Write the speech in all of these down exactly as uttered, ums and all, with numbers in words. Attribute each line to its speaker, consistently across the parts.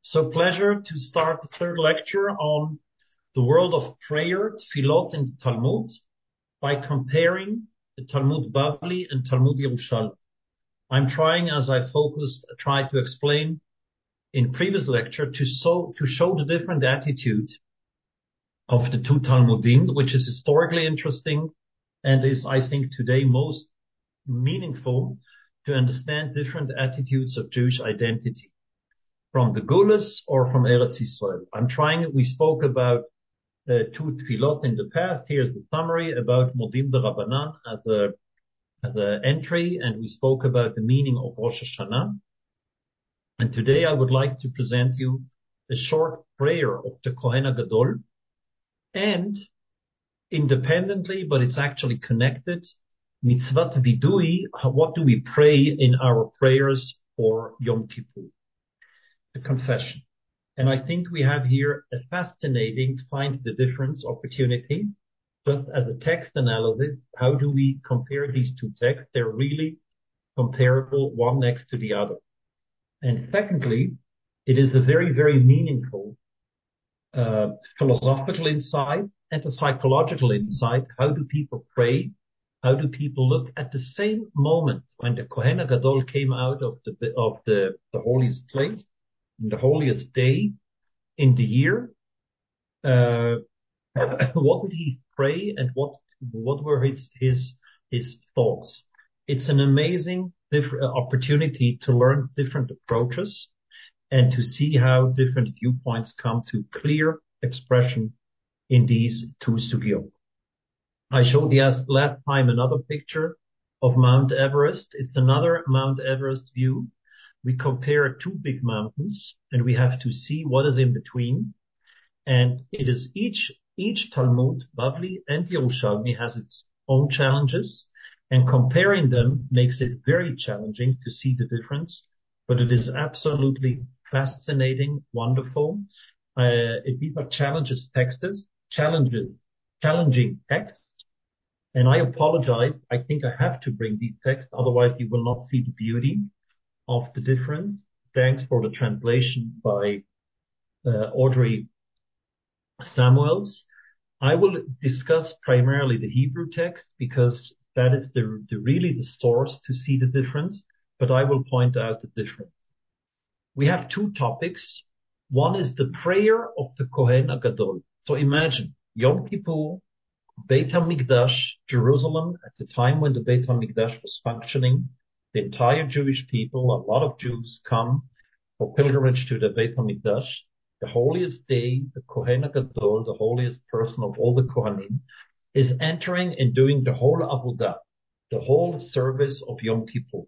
Speaker 1: So pleasure to start the third lecture on the world of prayer, Tfilot in the Talmud, by comparing the Talmud Bavli and Talmud Yerushalmi. I'm trying, as I focused, tried to explain in previous lecture, to, so, to show the different attitude of the two Talmudim, which is historically interesting and is, I think, today most meaningful to understand different attitudes of Jewish identity from the Gulas or from Eretz Yisrael. I'm trying, we spoke about uh, two tefillot in the past. Here's the summary about Modim de Rabbanan at the, at the entry, and we spoke about the meaning of Rosh Hashanah. And today I would like to present you a short prayer of the Kohen HaGadol, and independently, but it's actually connected, Mitzvat Vidui, what do we pray in our prayers for Yom Kippur? The confession. And I think we have here a fascinating find the difference opportunity. Just as a text analysis, how do we compare these two texts? They're really comparable, one next to the other. And secondly, it is a very, very meaningful uh, philosophical insight and a psychological insight. How do people pray? How do people look at the same moment when the Kohen HaGadol came out of the of the, the holiest place, in the holiest day in the year? Uh, what did he pray, and what what were his his his thoughts? It's an amazing different opportunity to learn different approaches and to see how different viewpoints come to clear expression in these two sugyot. I showed you last time another picture of Mount Everest. It's another Mount Everest view. We compare two big mountains and we have to see what is in between. And it is each, each Talmud, Bavli and Yerushalmi, has its own challenges, and comparing them makes it very challenging to see the difference. But it is absolutely fascinating, wonderful. Uh, it, these are challenges texts, challenges, challenging texts. And I apologize. I think I have to bring these texts, otherwise you will not see the beauty of the difference. Thanks for the translation by uh, Audrey Samuels. I will discuss primarily the Hebrew text because that is the, the really the source to see the difference, but I will point out the difference. We have two topics. One is the prayer of the Kohen HaGadol. So imagine Yom Kippur, Beit HaMikdash, Jerusalem, at the time when the Beit HaMikdash was functioning, the entire Jewish people, a lot of Jews come for pilgrimage to the Beit HaMikdash. The holiest day, the Kohen HaGadol, the holiest person of all the Kohanim, is entering and doing the whole Avodah, the whole service of Yom Kippur.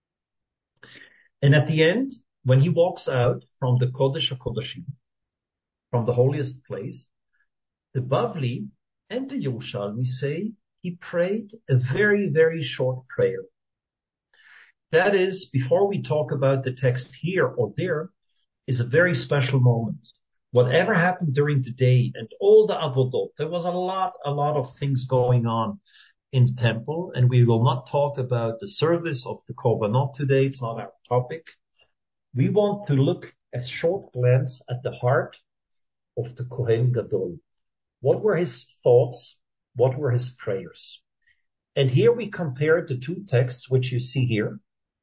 Speaker 1: And at the end, when he walks out from the Kodesh HaKodashim, from the holiest place, the Bavli and the Yerushalmi say he prayed a very, very short prayer. That is, before we talk about the text here or there, is a very special moment. Whatever happened during the day and all the avodot, there was a lot, a lot of things going on in the temple, and we will not talk about the service of the korbanot today. It's not our topic. We want to look a short glance at the heart of the Kohen Gadol. What were his thoughts? What were his prayers? And here we compare the two texts, which you see here,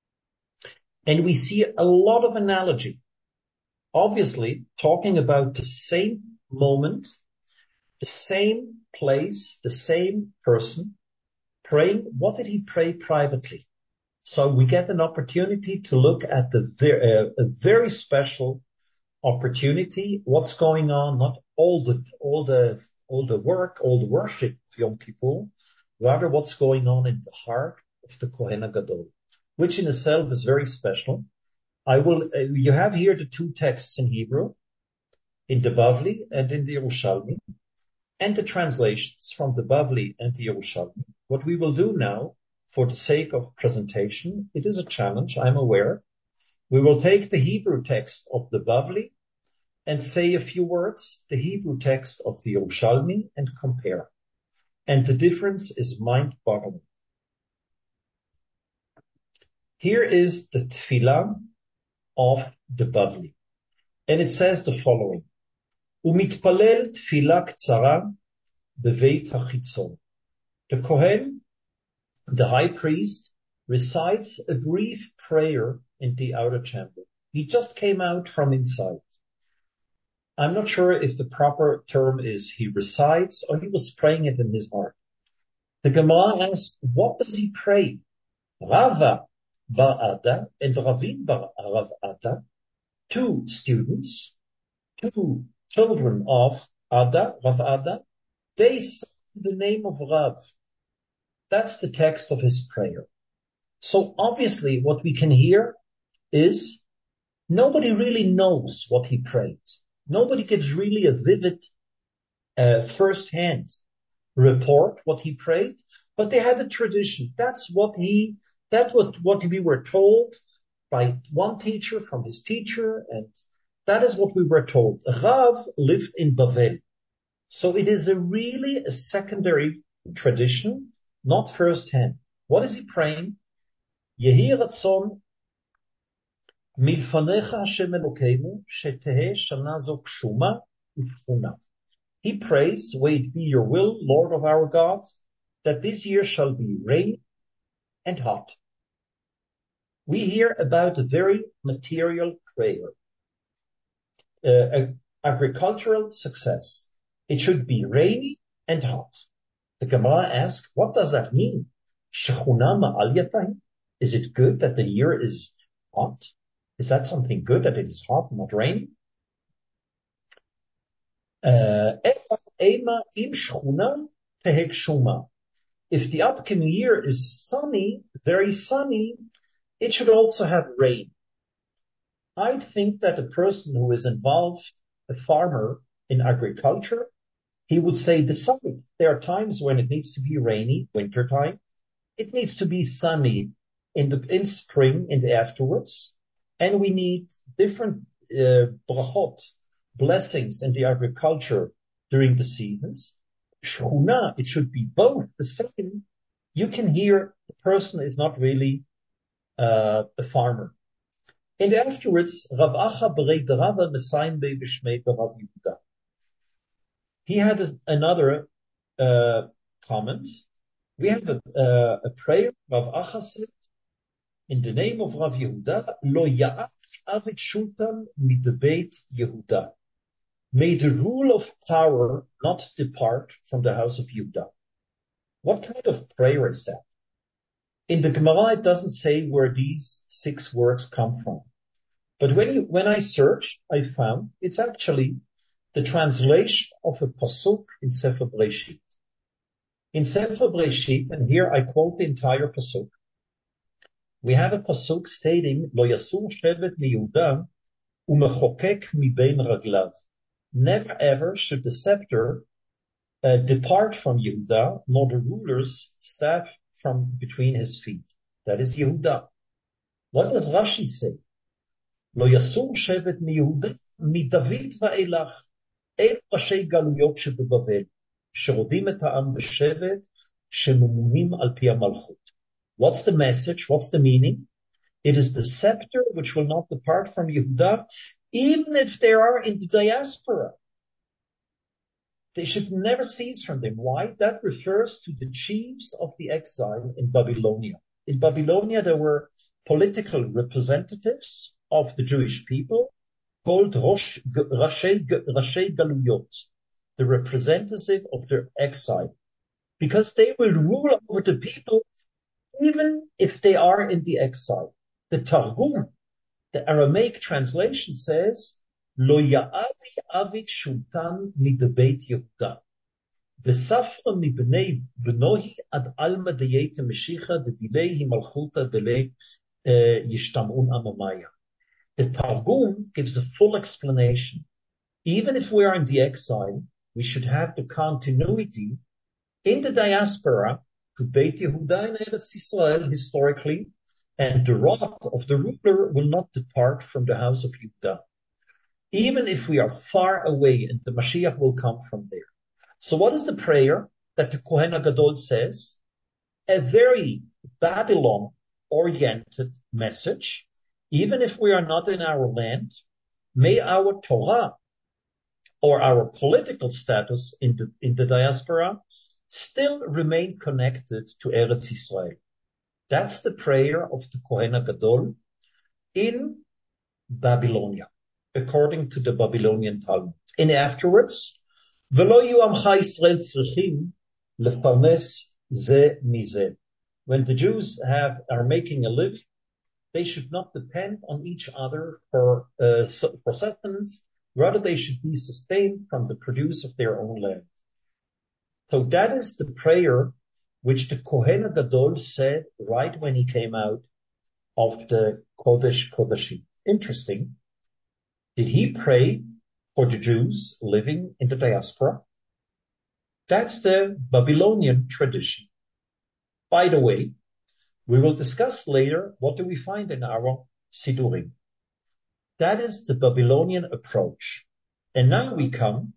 Speaker 1: and we see a lot of analogy. Obviously, talking about the same moment, the same place, the same person, praying. What did he pray privately? So we get an opportunity to look at the uh, a very special opportunity. What's going on? Not all the all the all the work, all the worship of Yom Kippur, rather what's going on in the heart of the Kohen HaGadol, which in itself is very special. I will. Uh, you have here the two texts in Hebrew, in the Bavli and in the Yerushalmi, and the translations from the Bavli and the Yerushalmi. What we will do now, for the sake of presentation, it is a challenge, I'm aware. We will take the Hebrew text of the Bavli and say a few words, the Hebrew text of the Yerushalmi, and compare. And the difference is mind-boggling. Here is the Tefillah of the Bavli. And it says the following, Umitpalel tefila ktsara beveit hachitzon. The Kohen, the high priest, recites a brief prayer in the outer chamber. He just came out from inside. I'm not sure if the proper term is he recites or he was praying it in his heart. The Gemara asks, what does he pray? Rava bar Ada and Ravin bar Rav Ada, two students, two children of Ada, Rav Ada, they say the name of Rav. That's the text of his prayer. So obviously what we can hear is nobody really knows what he prayed. Nobody gives really a vivid uh, first-hand report what he prayed, but they had a tradition. That's what he, that what, what we were told by one teacher from his teacher, and that is what we were told. Rav lived in Bavel. So it is a really a secondary tradition, not first-hand. What is he praying? Yehi ratzon milfanecha Hashem Elokeinu shetehe shana zo kshuma u'tfuna. He prays, may it be your will, Lord of our God, that this year shall be rainy and hot. We hear about a very material prayer, uh, agricultural success. It should be rainy and hot. The Gemara asks, what does that mean? Shechuna ma'al yatahi? Is it good that the year is hot? Is that something good that it is hot, not rainy? Uh, if the upcoming year is sunny, very sunny, it should also have rain. I'd think that a person who is involved, a farmer in agriculture, he would say the sun. There are times when it needs to be rainy, winter time. It needs to be sunny in the in spring, in the afterwards, and we need different uh, brachot, blessings in the agriculture during the seasons. Shchuna, it should be both the same. You can hear the person is not really uh, a farmer. And afterwards, Rav Acha berei derava mesayim bei b'shmei Rav Yehuda. He had a, another uh, comment. We have a, uh, a prayer. Rav Acha said, in the name of Rav Yehuda, lo ya'at avet shultan midbeit Yehuda. May the rule of power not depart from the house of Yehuda. What kind of prayer is that? In the Gemara, it doesn't say where these six words come from. But when you, when I searched, I found it's actually the translation of a pasuk in Sefer Breshit. In Sefer Breshit, and here I quote the entire pasuk, we have a pasuk stating, Lo yasur shevet miYehuda umechokek mibein raglav. Never ever should the scepter uh, depart from Yehuda, nor the ruler's staff from between his feet. That is Yehuda. What does Rashi say? Lo yasur shevet miYehuda miDavid va'elach el rashei galuyot shebebavel sherodim et ha'am b'shevet shemumunim al pi ha'malchut. What's the message? What's the meaning? It is the scepter which will not depart from Yehuda, even if they are in the diaspora. They should never cease from them. Why? That refers to the chiefs of the exile in Babylonia. In Babylonia, there were political representatives of the Jewish people called Rosh, Rashei, Rashei Galuyot, the representative of their exile, because they will rule over the people even if they are in the exile. The Targum, the Aramaic translation says, Lo ya'ati avik shultan midbeit Yehuda. V'safra mibnei bnohi ad alma deyete meshicha dedilehi malchuta delei yishtamun amamaya. The Targum gives a full explanation. Even if we are in the exile, we should have the continuity in the diaspora to Beit Yehuda in Eretz Yisrael historically, and the rod of the ruler will not depart from the house of Yehuda. Even if we are far away and the Mashiach will come from there. So what is the prayer that the Kohen HaGadol says? A very Babylon-oriented message. Even if we are not in our land, may our Torah or our political status in the, in the diaspora still remain connected to Eretz Israel. That's the prayer of the Kohen HaGadol in Babylonia, according to the Babylonian Talmud. And afterwards, ולא יהיו עמך ישראל צריכים לפרנס זה מזה. When the Jews have, are making a living, they should not depend on each other for, uh, for sustenance. Rather, they should be sustained from the produce of their own land. So that is the prayer which the Kohen HaGadol said right when he came out of the Kodesh Kodashim. Interesting. Did he pray for the Jews living in the diaspora? That's the Babylonian tradition. By the way, we will discuss later what do we find in our Sidurim. That is the Babylonian approach. And now we come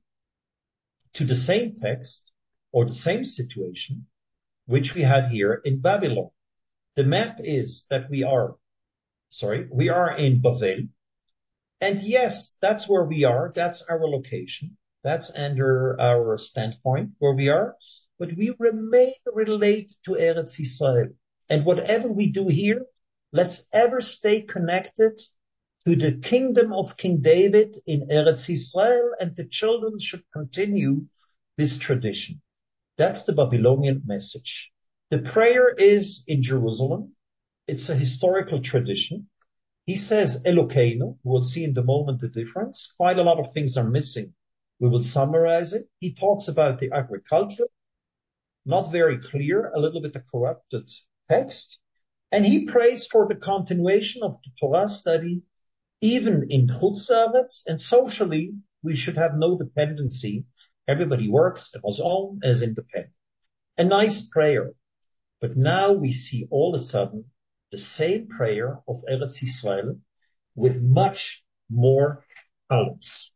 Speaker 1: to the same text or the same situation which we had here in Babylon. The map is that we are, sorry, we are in Bavel. And yes, that's where we are. That's our location. That's under our standpoint where we are. But we remain related to Eretz Israel. And whatever we do here, let's ever stay connected to the kingdom of King David in Eretz Israel, and the children should continue this tradition. That's the Babylonian message. The prayer is in Jerusalem. It's a historical tradition. He says Elokeinu. We'll see in the moment the difference. Quite a lot of things are missing. We will summarize it. He talks about the agriculture. Not very clear, a little bit of corrupted text. And he prays for the continuation of the Torah study, even in Chutz La'aretz, and socially, we should have no dependency. Everybody works on his own as independent. A nice prayer. But now we see all of a sudden the same prayer of Eretz Israel with much more colors.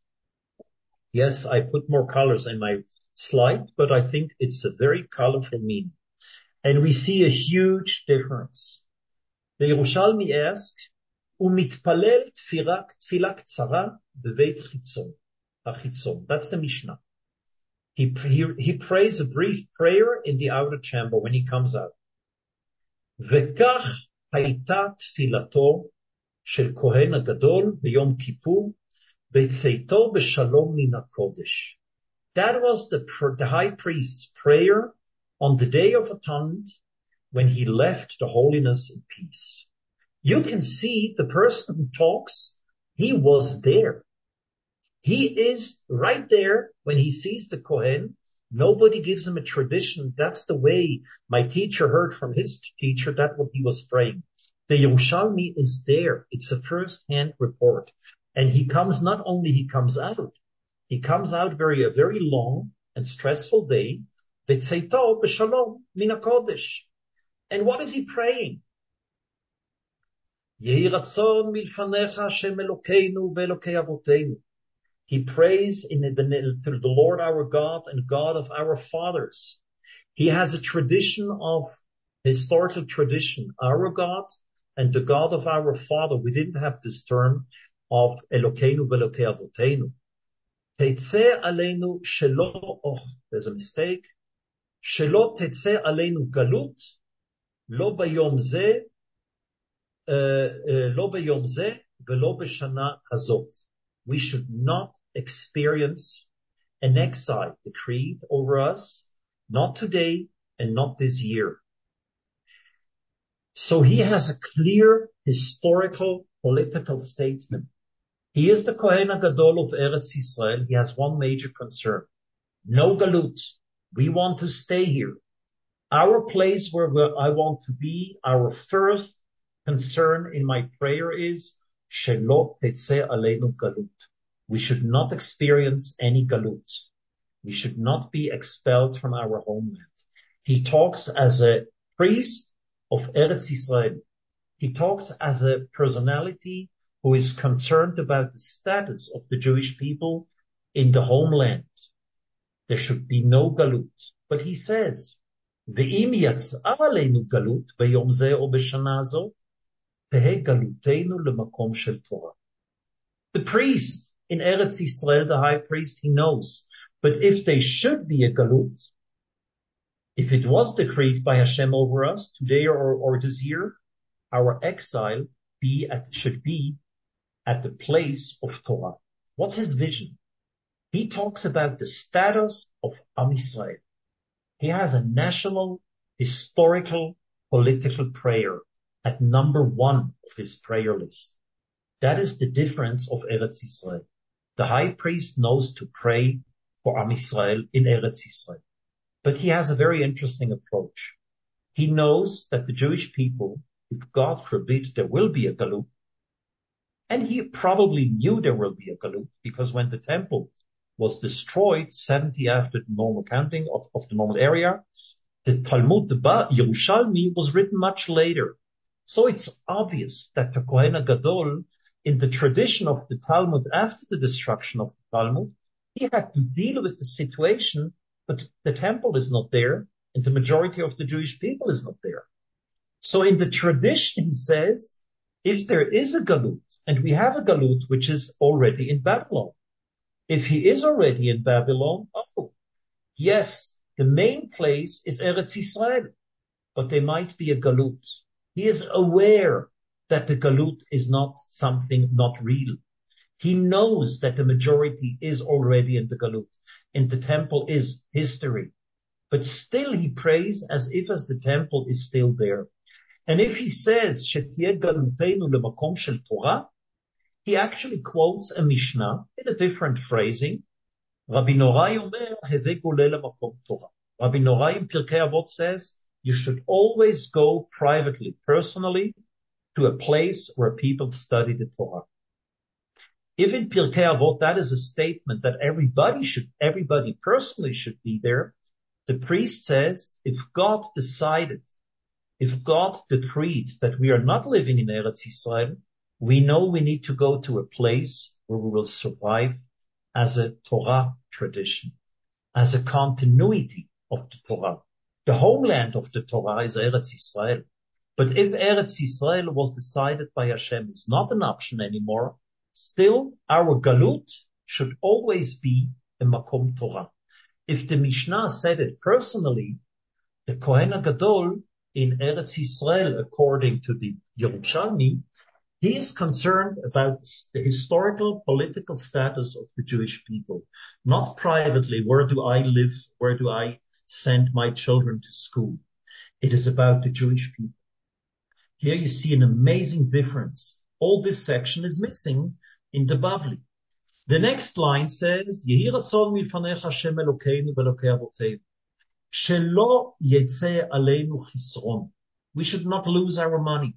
Speaker 1: Yes, I put more colors in my slide, but I think it's a very colorful meaning. And we see a huge difference. The Yerushalmi asks, "Umitpalel tefila ktsara beveit chitzon." That's the Mishnah. He, he, he prays a brief prayer in the outer chamber when he comes out. Vekach hayta tfilato shel Kohen HaGadol b'Yom Kippur b'tzeito b'shalom min HaKodesh. That was the, the high priest's prayer on the Day of Atonement when he left the holiness in peace. You can see the person who talks, he was there. He is right there when he sees the Kohen. Nobody gives him a tradition. That's the way my teacher heard from his teacher. That's what he was praying. The Yerushalmi is there. It's a first-hand report. And he comes, not only he comes out, he comes out very, a very long and stressful day. B'tzeito b'shalom min HaKodesh. And what is he praying? Yehi ratzon milfanecha Hashem Elokeinu ve'Elokei Avoteinu. He prays in the, to the Lord our God and God of our fathers. He has a tradition of historical tradition, our God and the God of our father. We didn't have this term of Elokeinu ve'Elokei Avoteinu. Tetzeh aleinu shelo, oh, there's a mistake. Shelo tetzeh aleinu galut, lo bayom ze, lo bayom ze, ve'lo b'shana hazot. We should not experience an exile decreed over us, not today and not this year. So he has a clear historical political statement. He is the Kohen HaGadol of Eretz Israel. He has one major concern. No galut. We want to stay here. Our place where I want to be, our first concern in my prayer is Shelo tetzeh aleinu galut. We should not experience any galut. We should not be expelled from our homeland. He talks as a priest of Eretz Israel. He talks as a personality who is concerned about the status of the Jewish people in the homeland. There should be no galut. But he says, Ve'im yatz'a aleinu galut b'yom zeh o b'shana hazot, tehe galuteinu lemakom shel Torah. The priest in Eretz Yisrael, the high priest, he knows. But if they should be a galut, if it was decreed by Hashem over us today or, or this year, our exile be at, should be at the place of Torah. What's his vision? He talks about the status of Am Yisrael. He has a national, historical, political prayer at number one of his prayer list. That is the difference of Eretz Yisrael. The high priest knows to pray for Am Yisrael in Eretz Yisrael. But he has a very interesting approach. He knows that the Jewish people, if God forbid there will be a galut, and he probably knew there will be a galut, because when the temple was destroyed, seventy after the normal counting of, of the normal area, the Talmud, the Yerushalmi, was written much later. So it's obvious that the Kohen HaGadol, in the tradition of the Talmud after the destruction of the Talmud, he had to deal with the situation, but the temple is not there, and the majority of the Jewish people is not there. So in the tradition, he says, if there is a galut, and we have a galut which is already in Babylon, if he is already in Babylon, oh, yes, the main place is Eretz Yisrael, but there might be a galut. He is aware that the galut is not something not real. He knows that the majority is already in the galut, and the temple is history. But still he prays as if as the temple is still there. And if he says, Shetiyeh galuteinu lemakom shel Torah, he actually quotes a Mishnah in a different phrasing. Rabbi Norai omer, heve goleh lemakom Torah. Rabbi Norai in Pirkei Avot says, you should always go privately, personally, to a place where people study the Torah. If in Pirkei Avot that is a statement that everybody should, everybody personally should be there, the priest says, if God decided, if God decreed that we are not living in Eretz Yisrael, we know we need to go to a place where we will survive as a Torah tradition, as a continuity of the Torah. The homeland of the Torah is Eretz Yisrael. But if Eretz Yisrael was decided by Hashem, it's not an option anymore, still our galut should always be a makom Torah. If the Mishnah said it personally, the Kohen HaGadol in Eretz Yisrael, according to the Yerushalmi, he is concerned about the historical, political status of the Jewish people, not privately, where do I live, where do I send my children to school. It is about the Jewish people. Here you see an amazing difference. All this section is missing in the Bavli. The next line says, Yehi ratzon milfanecha Hashem Elokeinu v'Elokei Avoteinu, shelo yetzeh aleinu chisron. We should not lose our money.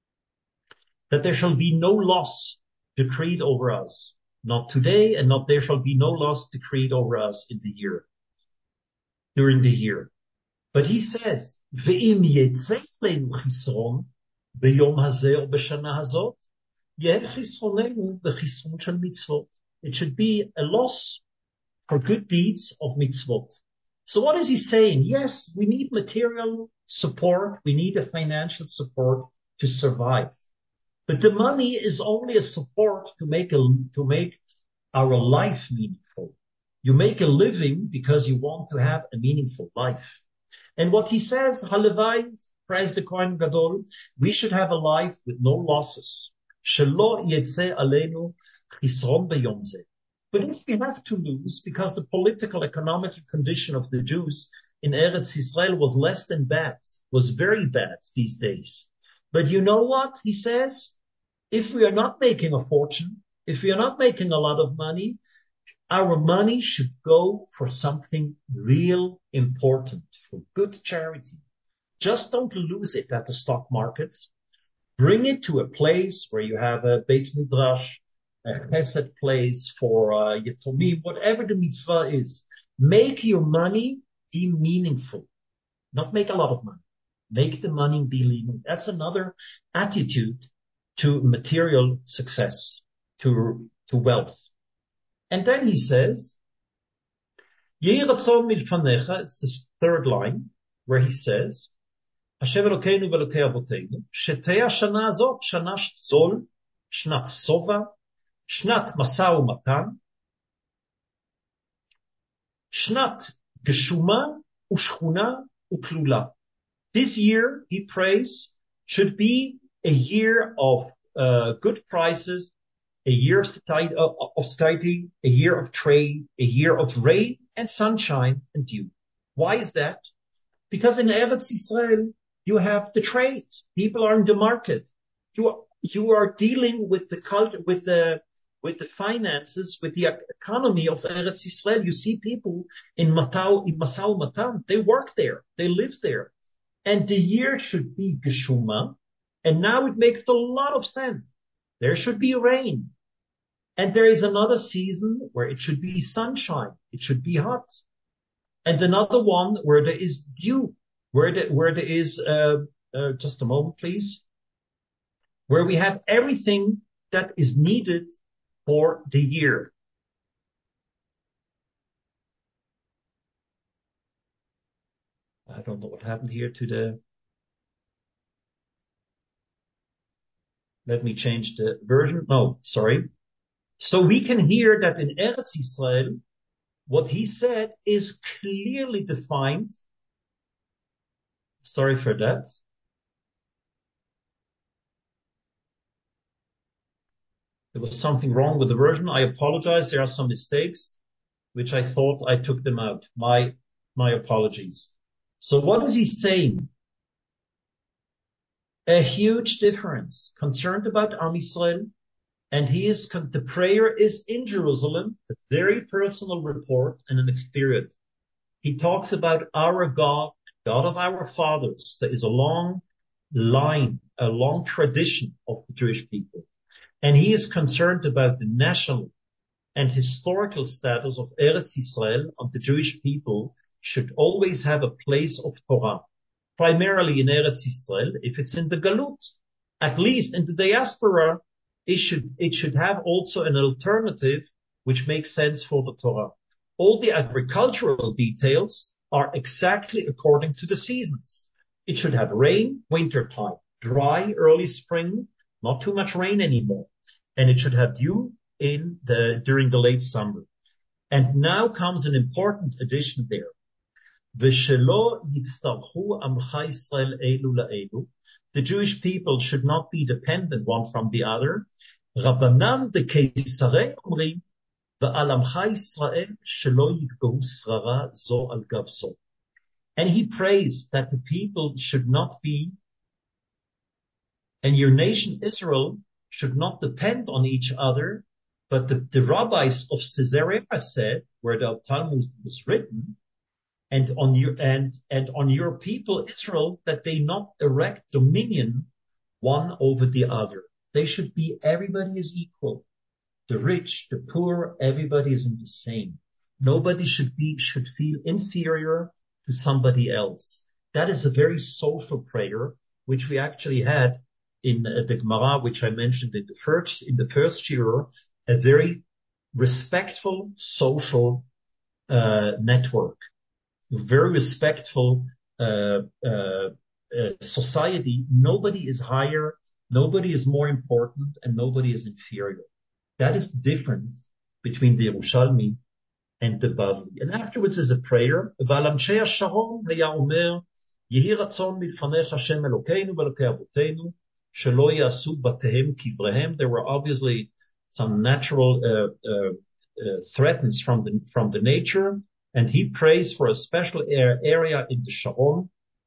Speaker 1: That there shall be no loss decreed over us. Not today, and not there shall be no loss decreed over us in the year, during the year. But he says, Ve'im yetzeh aleinu chisron, b'yom hazeh or b'shana hazot, yeh chisronenu b'chisron shel mitzvot. It should be a loss for good deeds of mitzvot. So what is he saying? Yes, we need material support. We need a financial support to survive. But the money is only a support to make a, to make our life meaningful. You make a living because you want to have a meaningful life. And what he says, Halevai, praise the Kohen Gadol, we should have a life with no losses. Shelo yetzeh aleinu chisron beyom zeh. But if we have to lose, because the political, economic condition of the Jews in Eretz Yisrael was less than bad, was very bad these days. But you know what? He says, if we are not making a fortune, if we are not making a lot of money, our money should go for something real important, for good charity. Just don't lose it at the stock market. Bring it to a place where you have a Beit Midrash, a chesed place for uh, Yetomim, whatever the mitzvah is. Make your money be meaningful. Not make a lot of money. Make the money be meaningful. That's another attitude to material success, to, to wealth. And then he says, Yehi ratzon milfanecha, it's the third line, where he says, Hashem Elokeinu v'Elokei Avoteinu, shetei hashana azot, shana zol, shnat sova, Shnat Masau Matan, Shnat Geshuma Ushchuna Uklula. This year, he prays, should be a year of uh, good prices, a year of satiety, a year of trade, a year of rain and sunshine and dew. Why is that? Because in Eretz Yisrael, you have the trade. People are in the market. You are, you are dealing with the culture, with the, with the finances, with the economy of Eretz Yisrael. You see people in Matau, in Masau Matan. They work there. They live there. And the year should be Geshuma. And now it makes a lot of sense. There should be rain. And there is another season where it should be sunshine. It should be hot. And another one where there is dew, where there, where there is, uh, uh, just a moment, please, where we have everything that is needed for the year. I don't know what happened here to the, let me change the version. No, sorry. So we can hear that in Eretz Yisrael, what he said is clearly defined. Sorry for that. There was something wrong with the version. I apologize. There are some mistakes, which I thought I took them out. My, my apologies. So what is he saying? A huge difference. Concerned about Am Yisrael. And he is, the prayer is in Jerusalem, a very personal report and an experience. He talks about our God, God of our fathers. There is a long line, a long tradition of the Jewish people. And he is concerned about the national and historical status of Eretz Yisrael, and the Jewish people should always have a place of Torah. Primarily in Eretz Yisrael, if it's in the Galut, at least in the diaspora, it should, it should have also an alternative which makes sense for the Torah. All the agricultural details are exactly according to the seasons. It should have rain, winter time, dry, early spring, not too much rain anymore. And it should have dew in the, during the late summer. And now comes an important addition there. V'shelo yitztarchu amcha Yisrael elu la'elu. The Jewish people should not be dependent one from the other. Rabbanan dekeisarei omrim v'al amcha Yisrael shelo yitbehu srara zo al gav zo. And he prays that the people should not be, and your nation Israel should not depend on each other. But the, the rabbis of Caesarea said, where the Talmud was written, and on your and and on your people Israel, that they not erect dominion one over the other. They should be, everybody is equal. The rich, the poor, everybody is in the same. Nobody should be should feel inferior to somebody else. That is a very social prayer, which we actually had in uh, the Gemara, which I mentioned in the first in the first year, a very respectful social uh, network. Very respectful uh, uh, uh, society. Nobody is higher, nobody is more important, and nobody is inferior. That is the difference between the Yerushalmi and the Bavli. And afterwards is a prayer. ועל אנשי השרון היה אומר, יהי רצון מלפניך השם אלוקינו ואלוקי אבותינו, שלא יעשו בתיהם קבריהם. There were obviously some natural uh, uh, uh, threats from the, from the nature. And he prays for a special area in the Sharon,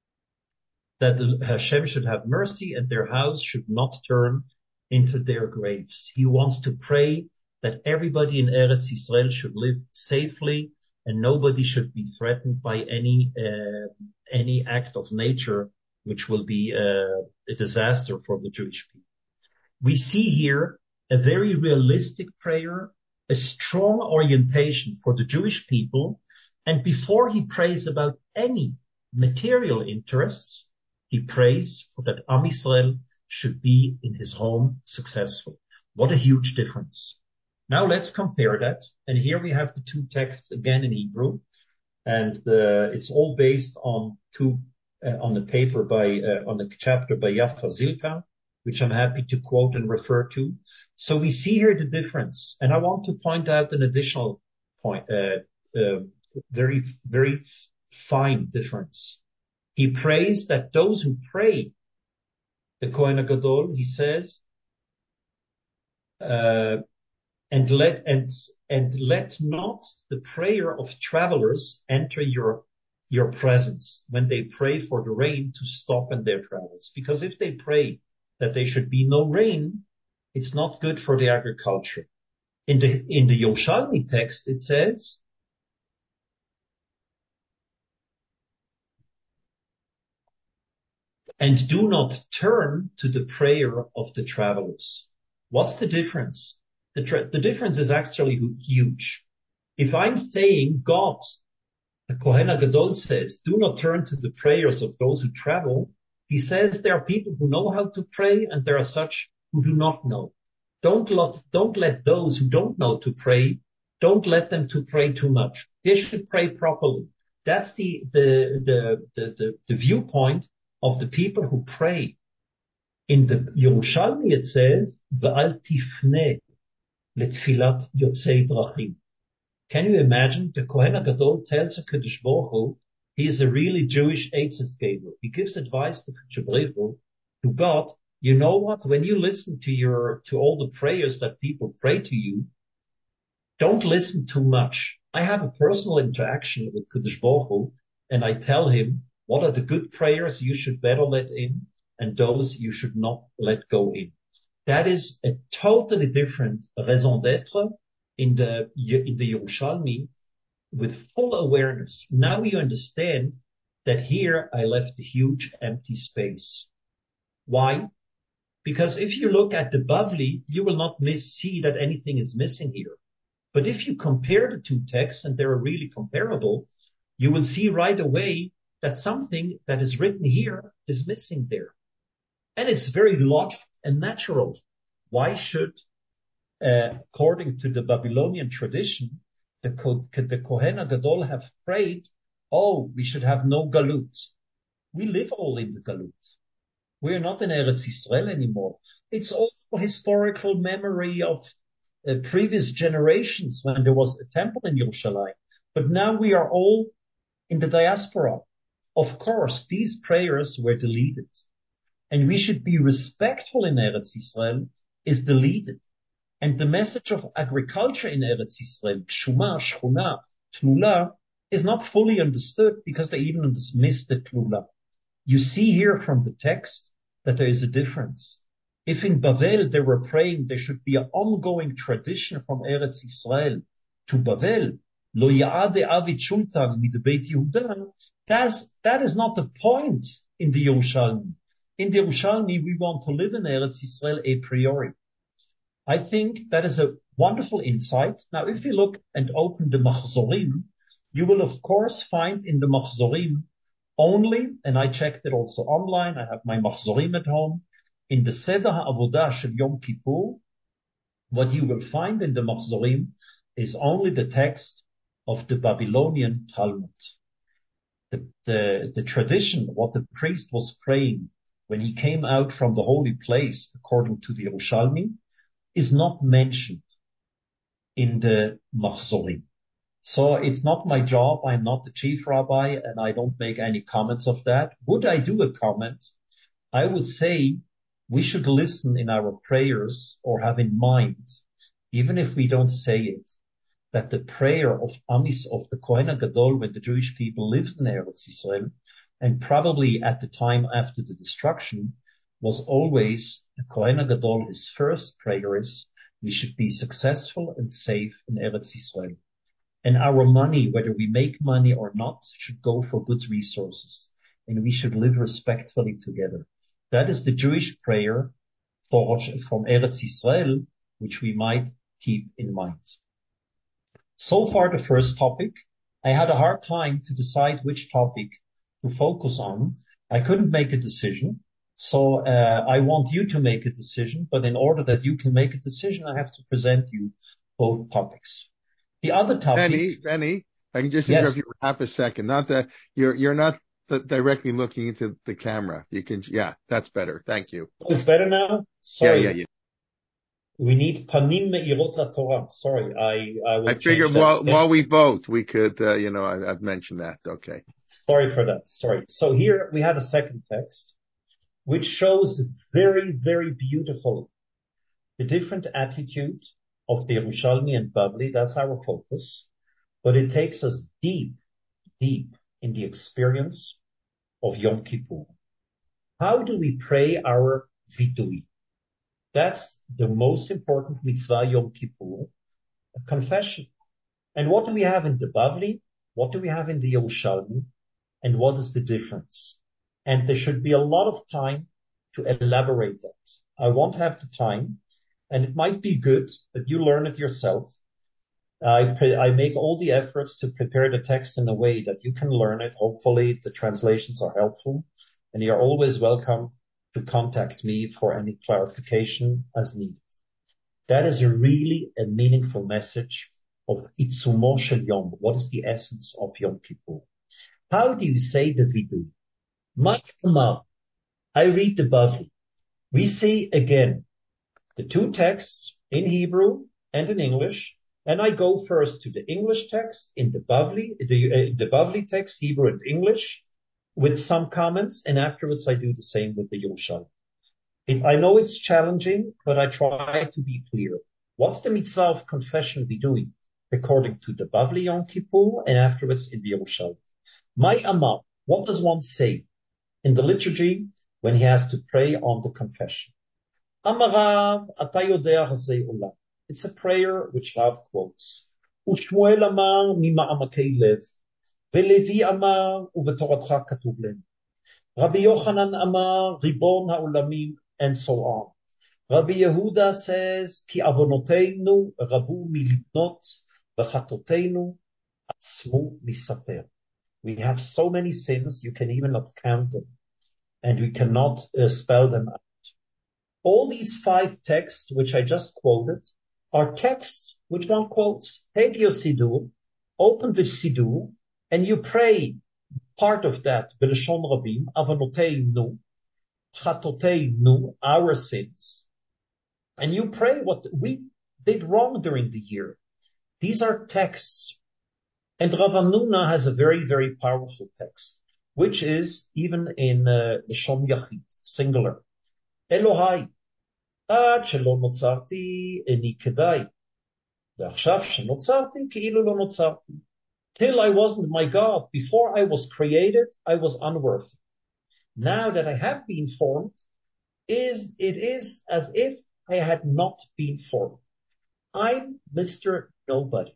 Speaker 1: that Hashem should have mercy and their house should not turn into their graves. He wants to pray that everybody in Eretz Yisrael should live safely and nobody should be threatened by any uh, any act of nature which will be uh, a disaster for the Jewish people. We see here a very realistic prayer, a strong orientation for the Jewish people. And before he prays about any material interests, he prays for that Am Yisrael should be in his home successful. What a huge difference. Now let's compare that. And here we have the two texts again in Hebrew. And the, it's all based on two, uh, on the paper by, uh, on the chapter by Yafa Zilka. which I'm happy to quote and refer to. So we see here the difference. And I want to point out an additional point, uh, uh, very, very fine difference. He prays that those who pray, the Kohen Gadol, he says, uh, and let, and, and let not the prayer of travelers enter your, your presence when they pray for the rain to stop in their travels. Because if they pray that there should be no rain, it's not good for the agriculture. In the, in the Yerushalmi text, it says, and do not turn to the prayer of the travelers. What's the difference? The, tra- the difference is actually huge. If I'm saying God, the Kohen Gadol says, do not turn to the prayers of those who travel, he says there are people who know how to pray and there are such who do not know. Don't let, don't let those who don't know to pray, don't let them to pray too much. They should pray properly. That's the, the, the, the, the, the viewpoint of the people who pray. In the Yerushalmi it says, V'al tifne letfilat yotzei drachim. Can you imagine? The Kohen Gadol tells HaKadosh Baruch Hu, he is a really Jewish Eitzes giver. He gives advice to HaKadosh Baruch Hu, to God. You know what? When you listen to your, to all the prayers that people pray to you, don't listen too much. I have a personal interaction with HaKadosh Baruch Hu, and I tell him, what are the good prayers you should better let in, and those you should not let go in. That is a totally different raison d'être in the, in the Yerushalmi with full awareness. Now you understand that here I left a huge empty space. Why? Because if you look at the Bavli, you will not miss, see that anything is missing here. But if you compare the two texts, and they're really comparable, you will see right away that something that is written here is missing there. And it's very logical and natural. Why should, uh, according to the Babylonian tradition, the, the Kohen Gadol have prayed, oh, we should have no galut. We live all in the galut. We are not in Eretz Yisrael anymore. It's all historical memory of uh, previous generations when there was a temple in Yerushalayim. But now we are all in the diaspora. Of course, these prayers were deleted. And we should be respectful in Eretz Yisrael is deleted. And the message of agriculture in Eretz Yisrael, Kshuma, Shchuna, Tlula, is not fully understood because they even missed the Tlula. You see here from the text that there is a difference. If in Bavel they were praying there should be an ongoing tradition from Eretz Yisrael to Bavel, Lo Ya'ade Avid Shultan mit Beit Yehuda, that's, that is not the point in the Yerushalmi. In the Yerushalmi, we want to live in Eretz Yisrael a priori. I think that is a wonderful insight. Now, if you look and open the Machzorim, you will of course find in the Machzorim only, and I checked it also online, I have my Machzorim at home, in the Seder HaAvodah Shel Yom Kippur, what you will find in the Machzorim is only the text of the Babylonian Talmud. The, the, the tradition, what the priest was praying when he came out from the holy place, according to the Yerushalmi, is not mentioned in the Machzorim. So it's not my job. I'm not the chief rabbi and I don't make any comments of that. Would I do a comment? I would say we should listen in our prayers or have in mind, even if we don't say it, that the prayer of Amis, of the Kohen Gadol, when the Jewish people lived in Eretz Yisrael, and probably at the time after the destruction, was always the Kohen Gadol, his first prayer is, we should be successful and safe in Eretz Yisrael. And our money, whether we make money or not, should go for good resources. And we should live respectfully together. That is the Jewish prayer for, from Eretz Yisrael, which we might keep in mind. So far, the first topic. I had a hard time to decide which topic to focus on. I couldn't make a decision. So uh, I want you to make a decision. But in order that you can make a decision, I have to present you both topics. The other topic.
Speaker 2: Benny, Benny, I can just
Speaker 1: Yes.
Speaker 2: interrupt you for half a second. Not that you're, you're not th- directly looking into the camera. You can, yeah, that's better. Thank you.
Speaker 1: Oh, it's better now?
Speaker 2: Yeah,
Speaker 1: Sorry.
Speaker 2: yeah, yeah.
Speaker 1: We need panim me'irot laTorah. Sorry, I, I will
Speaker 2: I
Speaker 1: change
Speaker 2: figured
Speaker 1: that.
Speaker 2: while,
Speaker 1: Okay?
Speaker 2: while we vote, we could, uh, you know, I, I've mentioned that. Okay.
Speaker 1: Sorry for that. Sorry. So here we have a second text, which shows very, very beautifully the different attitude of the Yerushalmi and Bavli. That's our focus. But it takes us deep, deep in the experience of Yom Kippur. How do we pray our vidui? That's the most important mitzvah Yom Kippur, a confession. And what do we have in the Bavli? What do we have in the Yerushalmi? And what is the difference? And there should be a lot of time to elaborate that. I won't have the time, and it might be good that you learn it yourself. I, pre- I make all the efforts to prepare the text in a way that you can learn it. Hopefully the translations are helpful, and you're always welcome to contact me for any clarification as needed. That is really a meaningful message of Itzumo Shel Yom. What is the essence of Yom Kippur? How do you say the vidui? My Amar, I read the Bavli. We see again the two texts in Hebrew and in English, and I go first to the English text in the Bavli, the, uh, the Bavli text, Hebrew and English, with some comments, and afterwards I do the same with the Yerushalmi. I know it's challenging, but I try to be clear. What's the mitzvah of confession we doing according to the Bavli Yom Kippur and afterwards in the Yerushalmi? My Amar, what does one say in the liturgy when he has to pray on the confession? Amarav, ata yodea hazei olam. It's a prayer which Rav quotes. Ushmuel amar mima'amakei lev, veLevi amar uvetoratcha katuv lem. Rabbi Yochanan amar ribon ha'olamim, and so on. Rabbi Yehuda says, ki avonoteinu rabu militnot, v'chatoteinu atzmu misaper. We have so many sins, you can even not count them, and we cannot uh, spell them out. All these five texts, which I just quoted, are texts which one quotes. Take your Siddur, open the Siddur, and you pray part of that, B'leshon Rabim, Avonoteinu, Chatoteinu, our sins, and you pray what we did wrong during the year. These are texts. And Rav Hamnuna has a very, very powerful text, which is even in uh, Lashon Yachid, singular. Elohai, ad shelo notzarti eni kedai, ve'achshav shenotzarti ke'ilu lo notzarti. Till I wasn't my God, before I was created, I was unworthy. Now that I have been formed, is it is as if I had not been formed. I'm Mister Nobody.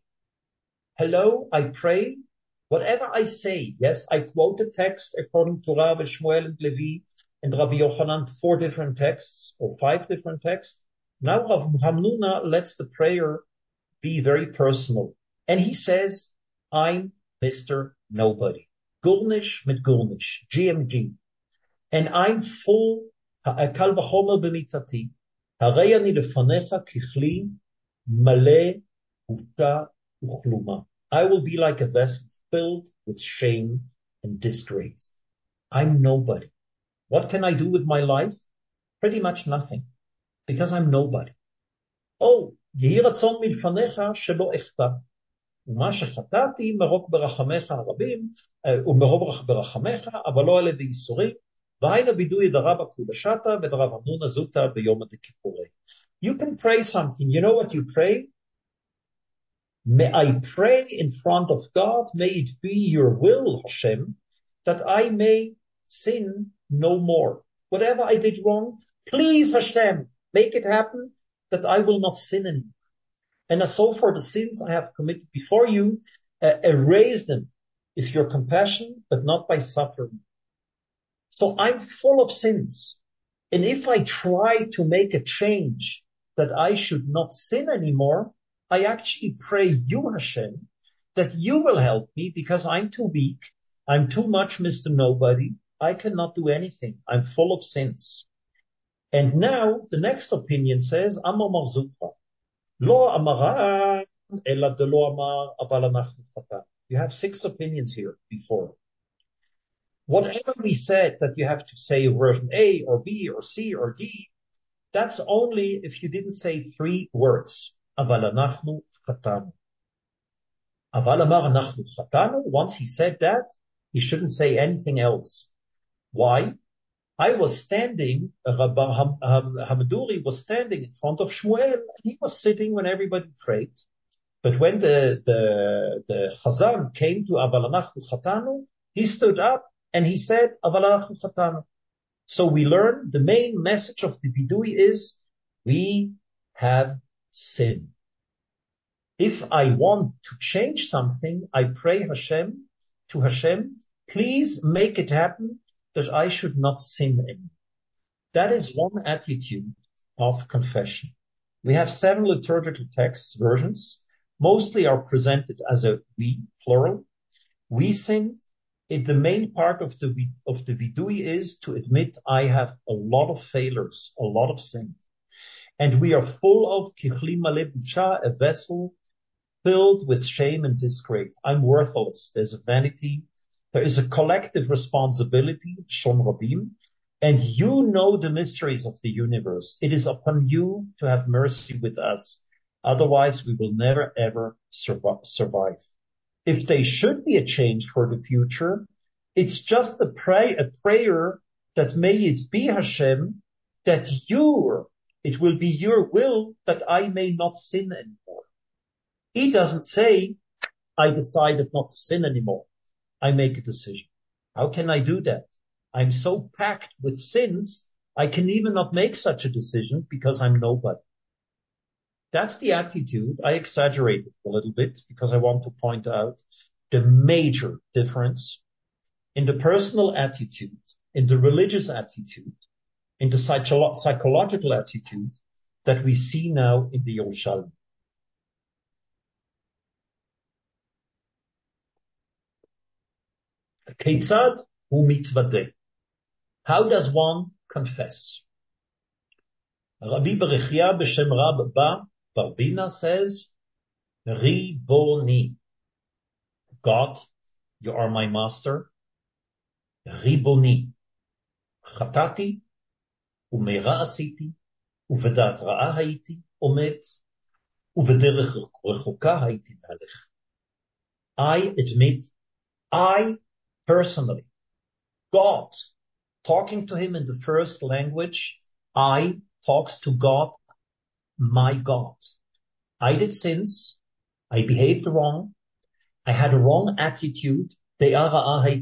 Speaker 1: Hello, I pray. Whatever I say, yes, I quote the text according to Rav Shmuel and Levi and Rabbi Yochanan, four different texts or five different texts. Now Rav Hamnuna lets the prayer be very personal. And he says, I'm Mister Nobody. Gurnish mit Gurnish, G M G. And I'm full, kal v'chomer b'mitati, harei ani lefanecha kichli maleh huta uchluma. I will be like a vessel filled with shame and disgrace. I'm nobody. What can I do with my life? Pretty much nothing, because I'm nobody. Oh, yehi ratzon milfanecha shelo echta. ומה שחטאתי מרוק ברחמך הרבים, ומרוב ברחמך, אבל לא על ידי ייסורים, והיינו וידוי דרבה קודשתה ודרב אמנונה זוטה ביום הדכיפורי. You can pray something. You know what you pray? May I pray in front of God, may it be your will, Hashem, that I may sin no more. Whatever I did wrong, please, Hashem, make it happen that I will not sin anymore. And so for the sins I have committed before you, uh, erase them if you're compassionate, but not by suffering. So I'm full of sins. And if I try to make a change that I should not sin anymore, I actually pray you, Hashem, that you will help me because I'm too weak. I'm too much Mister Nobody. I cannot do anything. I'm full of sins. And now the next opinion says, Amar Marzutra. Lo amara ela de lo amar aval anachnu chatan. You have six opinions here before. Whatever we said that you have to say version A or B or C or D, that's only if you didn't say three words. אבל אנחנו חטאנו. אבל אמר אנחנו חטאנו. Once he said that, he shouldn't say anything else. Why? I was standing, Rabbi Hamaduri was standing in front of Shmuel, and he was sitting when everybody prayed. But when the, the, the Chazan came to Aval Anachnu Chatanu, he stood up and he said, Aval Anachnu Chatanu. So we learn the main message of the Vidui is, we have sinned. If I want to change something, I pray Hashem, to Hashem, please make it happen that I should not sin anymore. That is one attitude of confession. We have seven liturgical texts, versions. Mostly are presented as a we, plural. We sinned. It, the main part of the of the vidui is to admit I have a lot of failures, a lot of sins. And we are full of kichli maleh busha, a vessel filled with shame and disgrace. I'm worthless. There's a vanity. There is a collective responsibility, shon rabim. And you know the mysteries of the universe. It is upon you to have mercy with us. Otherwise, we will never, ever survive. If there should be a change for the future, it's just a, pray, a prayer that may it be, Hashem, that your, it will be your will that I may not sin anymore. He doesn't say, I decided not to sin anymore. I make a decision. How can I do that? I'm so packed with sins, I can even not make such a decision because I'm nobody. That's the attitude. I exaggerate it a little bit because I want to point out the major difference in the personal attitude, in the religious attitude, in the psycho- psychological attitude that we see now in the Yerushalmi. Keitzad hu mitvadeh. How does one confess? Rabbi Berechia b'shem Rab Ba Barbina says, Riboni. God, you are my master. Riboni. Chatati, umeira asiti, uvedat ra'a haiti, omet, uvederech rechoka haiti melech. I admit, I personally, God, talking to him in the first language, I talks to God, my God. I did sins. I behaved wrong. I had a wrong attitude. I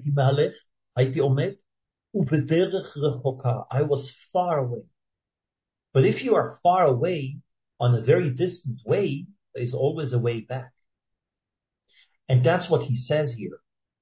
Speaker 1: was far away. But if you are far away on a very distant way, there is always a way back. And that's what he says here.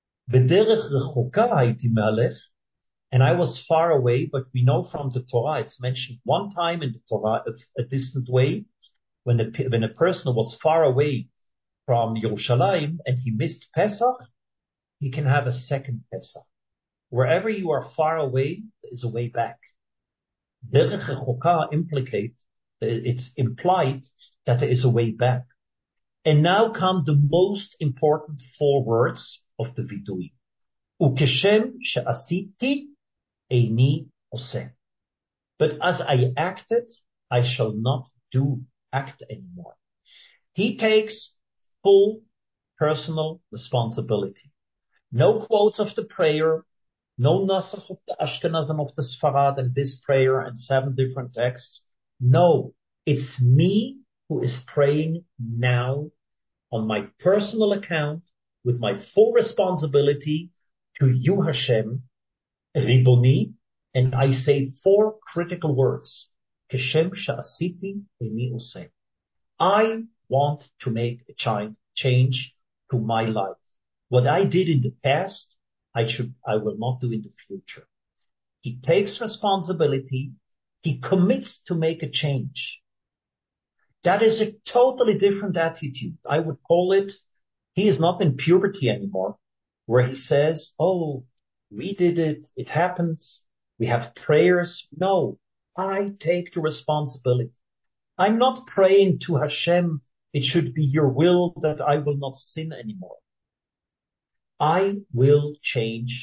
Speaker 1: And I was far away, but we know from the Torah, it's mentioned one time in the Torah, a, a distant way, when a, when a person was far away from Yerushalayim and he missed Pesach, he can have a second Pesach. Wherever you are far away, there is a way back. Derech Rechoka implicate, it's implied that there is a way back. And now come the most important four words of the Vidui. Ukeshem she'asiti eini oseh. But as I acted, I shall not do act anymore. He takes full personal responsibility. No quotes of the prayer, no Nasach of the Ashkenazim of the Sfarad and this prayer and seven different texts. No, it's me who is praying now on my personal account with my full responsibility to you, Hashem, Riboni, and I say four critical words. Keshem sha'asiti eni oseh. I want to make a change to my life. What I did in the past, I should, I will not do in the future. He takes responsibility. He commits to make a change. That is a totally different attitude. I would call it, he is not in puberty anymore, where he says, oh, we did it. It happened. We have prayers. No, I take the responsibility. I'm not praying to Hashem, it should be your will that I will not sin anymore. I will change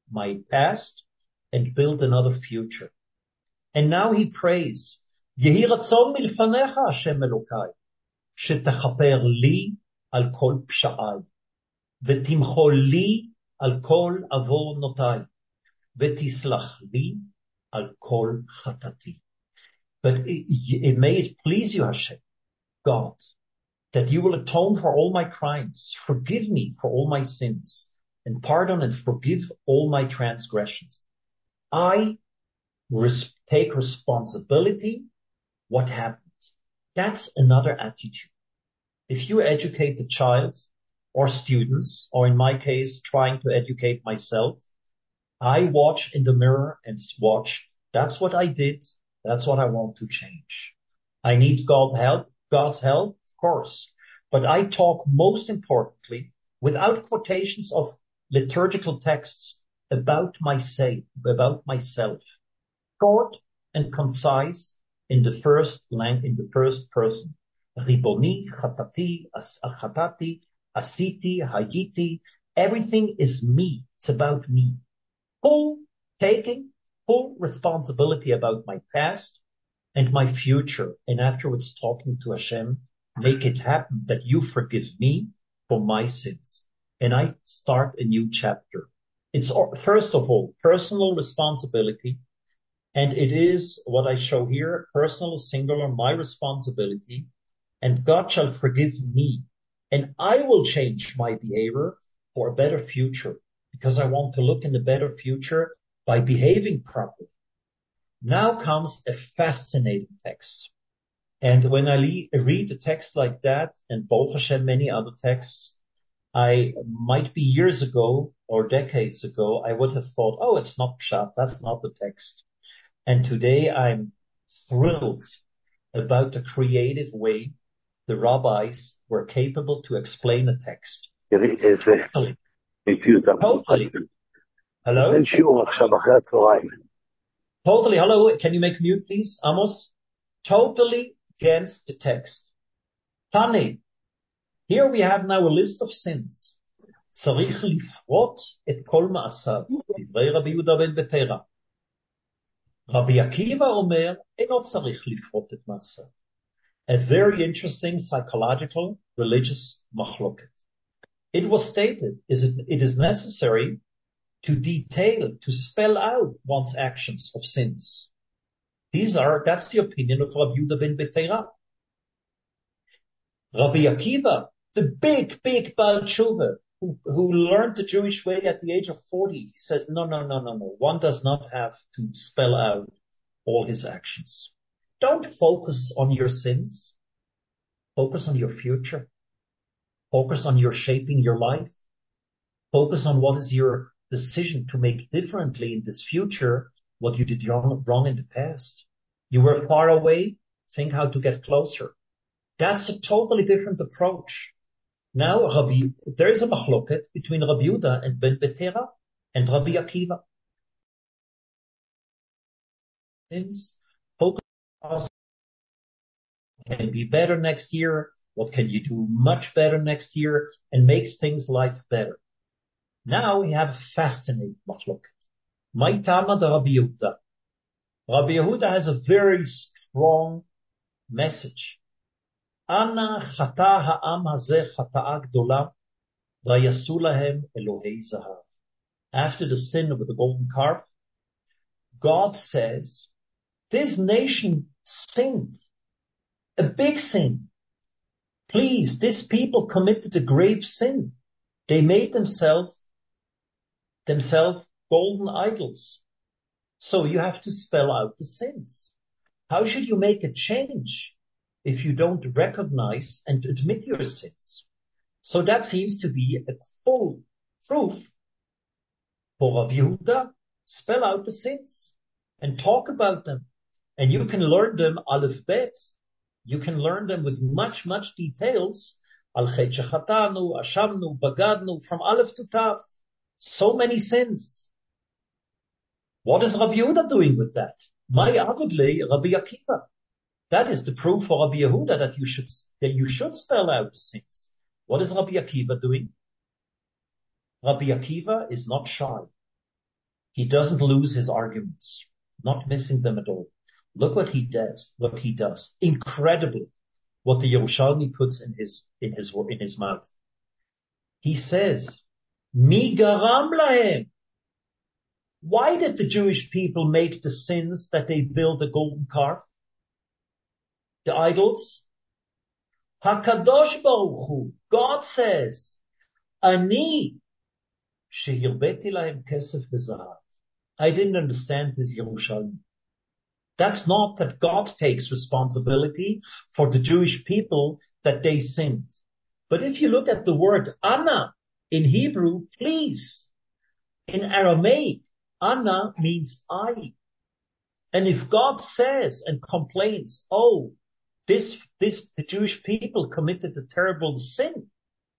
Speaker 1: my past and build another future. And now he prays, Yehi ratzon milfanecha Hashem Elokai, shetechaper li al kol psha'ai, vetimchol li al kol avonotai, vetislach li al kol chatati. But it, it may it please you, Hashem, God, that you will atone for all my crimes, forgive me for all my sins, and pardon and forgive all my transgressions. I res- take responsibility. What happened? That's another attitude. If you educate the child or students, or in my case, trying to educate myself, I watch in the mirror and watch. That's what I did. That's what I want to change. I need God help, God's help, of course. But I talk most importantly, without quotations of liturgical texts, about myself, about myself. Short and concise in the first lang- in the first person. Riboni, chatati, as- chatati, asiti, hayiti. Everything is me. It's about me. Full taking full responsibility about my past and my future, and afterwards talking to Hashem, make it happen that you forgive me for my sins, and I start a new chapter. It's first of all personal responsibility, and it is what I show here, personal, singular, my responsibility, and God shall forgive me, and I will change my behavior for a better future, because I want to look in the better future by behaving properly. Now comes a fascinating text. And when I le- read a text like that, and Baruch Hashem, many other texts, I might be years ago or decades ago, I would have thought, oh, it's not Pshat, that's not the text. And today I'm thrilled about the creative way the rabbis were capable to explain a text. Totally. Totally. Hello? Totally. Hello. Can you make mute, please, Amos? Totally against the text. Tani. Here we have now a list of sins. צריך לפרוט את כל מעשיו. דברי רבי יהודה בן בתרא. רבי עקיבא אומר, אינו צריך לפרוט את מעשיו. A very interesting psychological religious machloket. It was stated, is it, it is necessary to detail, to spell out one's actions of sins. These are, that's the opinion of Rabbi Yehuda ben Betera. Rabbi Akiva, the big, big Baal Tshuva, who, who learned the Jewish way at the age of forty, he says, no, no, no, no, no. One does not have to spell out all his actions. Don't focus on your sins. Focus on your future. Focus on your shaping your life. Focus on what is your decision to make differently in this future what you did wrong, wrong in the past. You were far away. Think how to get closer. That's a totally different approach. Now, Rabbi, there is a machloket between Rabbi Yehuda and Ben Betera and Rabbi Akiva. Since focus on what can be better next year, what can you do much better next year, and makes things life better. Now we have a fascinating machloket. Maitama de Rabbi Yehuda. Rabbi Yehuda has a very strong message. Ana chata ha'am hazeh chata'a gdola, vayasu lahem Elohei zahav. After the sin of the golden calf, God says, this nation sinned, a big sin. Please, this people committed a grave sin. They made themselves themselves golden idols. So you have to spell out the sins. How should you make a change if you don't recognize and admit your sins? So that seems to be a full proof for Rav Yehuda. Spell out the sins and talk about them. And you can learn them aleph bet. You can learn them with much, much details. Al chet shechatanu, ashamnu, bagadnu, from aleph to tav. So many sins. What is Rabbi Yehuda doing with that? My avodle, Rabbi Akiva. That is the proof for Rabbi Yehuda that you should that you should spell out the sins. What is Rabbi Akiva doing? Rabbi Akiva is not shy. He doesn't lose his arguments, not missing them at all. Look what he does, what he does. Incredible what the Yerushalmi puts in his, in his, in his mouth. He says, Mi garam lahem. Why did the Jewish people make the sins that they built a golden calf? The idols? HaKadosh Baruch Hu, God says, Ani shehirbeti lahem kesef v'zahav. I didn't understand this Yerushalmi. That's not that God takes responsibility for the Jewish people that they sinned. But if you look at the word Anna in Hebrew, please, in Aramaic, Anna means I. And if God says and complains, oh, this, this, the Jewish people committed a terrible sin,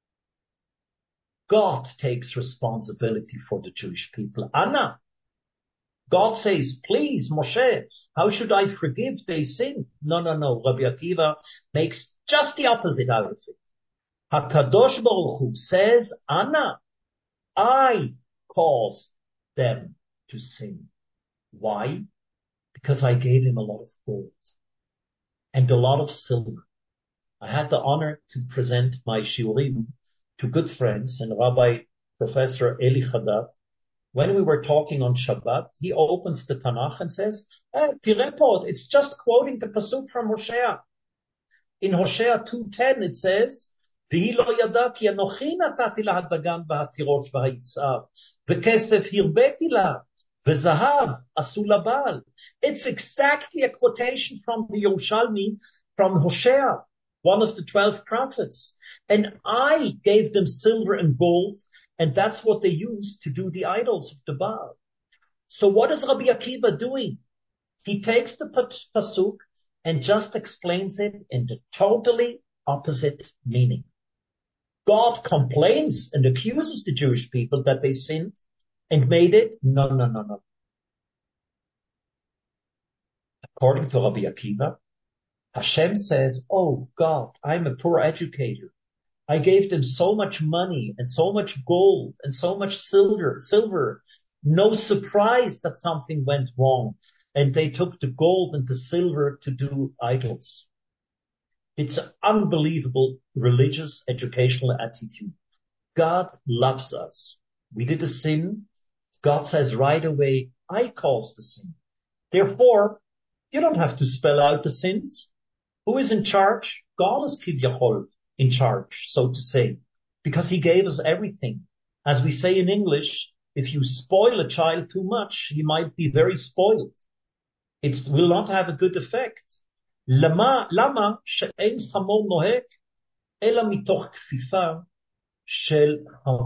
Speaker 1: God takes responsibility for the Jewish people. Anna. God says, please, Moshe, how should I forgive they sin? No, no, no. Rabbi Akiva makes just the opposite out of it. HaKadosh Baruch Hu says, Anna, I caused them to sin. Why? Because I gave him a lot of gold and a lot of silver. I had the honor to present my shiurim to good friends, and Rabbi Professor Eli Haddad, when we were talking on Shabbat, he opens the Tanakh and says, eh, Tirepot, it's just quoting the pasuk from Hosea. In Hosea two ten it says, V'hi lo yada ki anochi natati la hadagan v'hatirosh v'hayitzar, v'kesef hirbeti la, v'zahav asu labal. It's exactly a quotation from the Yerushalmi, from Hosea, one of the twelve prophets. And I gave them silver and gold, and that's what they used to do the idols of the Baal. So what is Rabbi Akiva doing? He takes the pasuk and just explains it in the totally opposite meaning. God complains and accuses the Jewish people that they sinned and made it. No, no, no, no. According to Rabbi Akiva, Hashem says, oh God, I'm a poor educator. I gave them so much money and so much gold and so much silver, silver. No surprise that something went wrong. And they took the gold and the silver to do idols. It's an unbelievable religious educational attitude. God loves us. We did a sin. God says right away, I caused the sin. Therefore, you don't have to spell out the sins. Who is in charge? God is Kivyachol. In charge, so to say, because he gave us everything. As we say in English, if you spoil a child too much, he might be very spoiled. It will not have a good effect. Lama, lama, she'en chamor nohek, ela mitoch kfifa shel,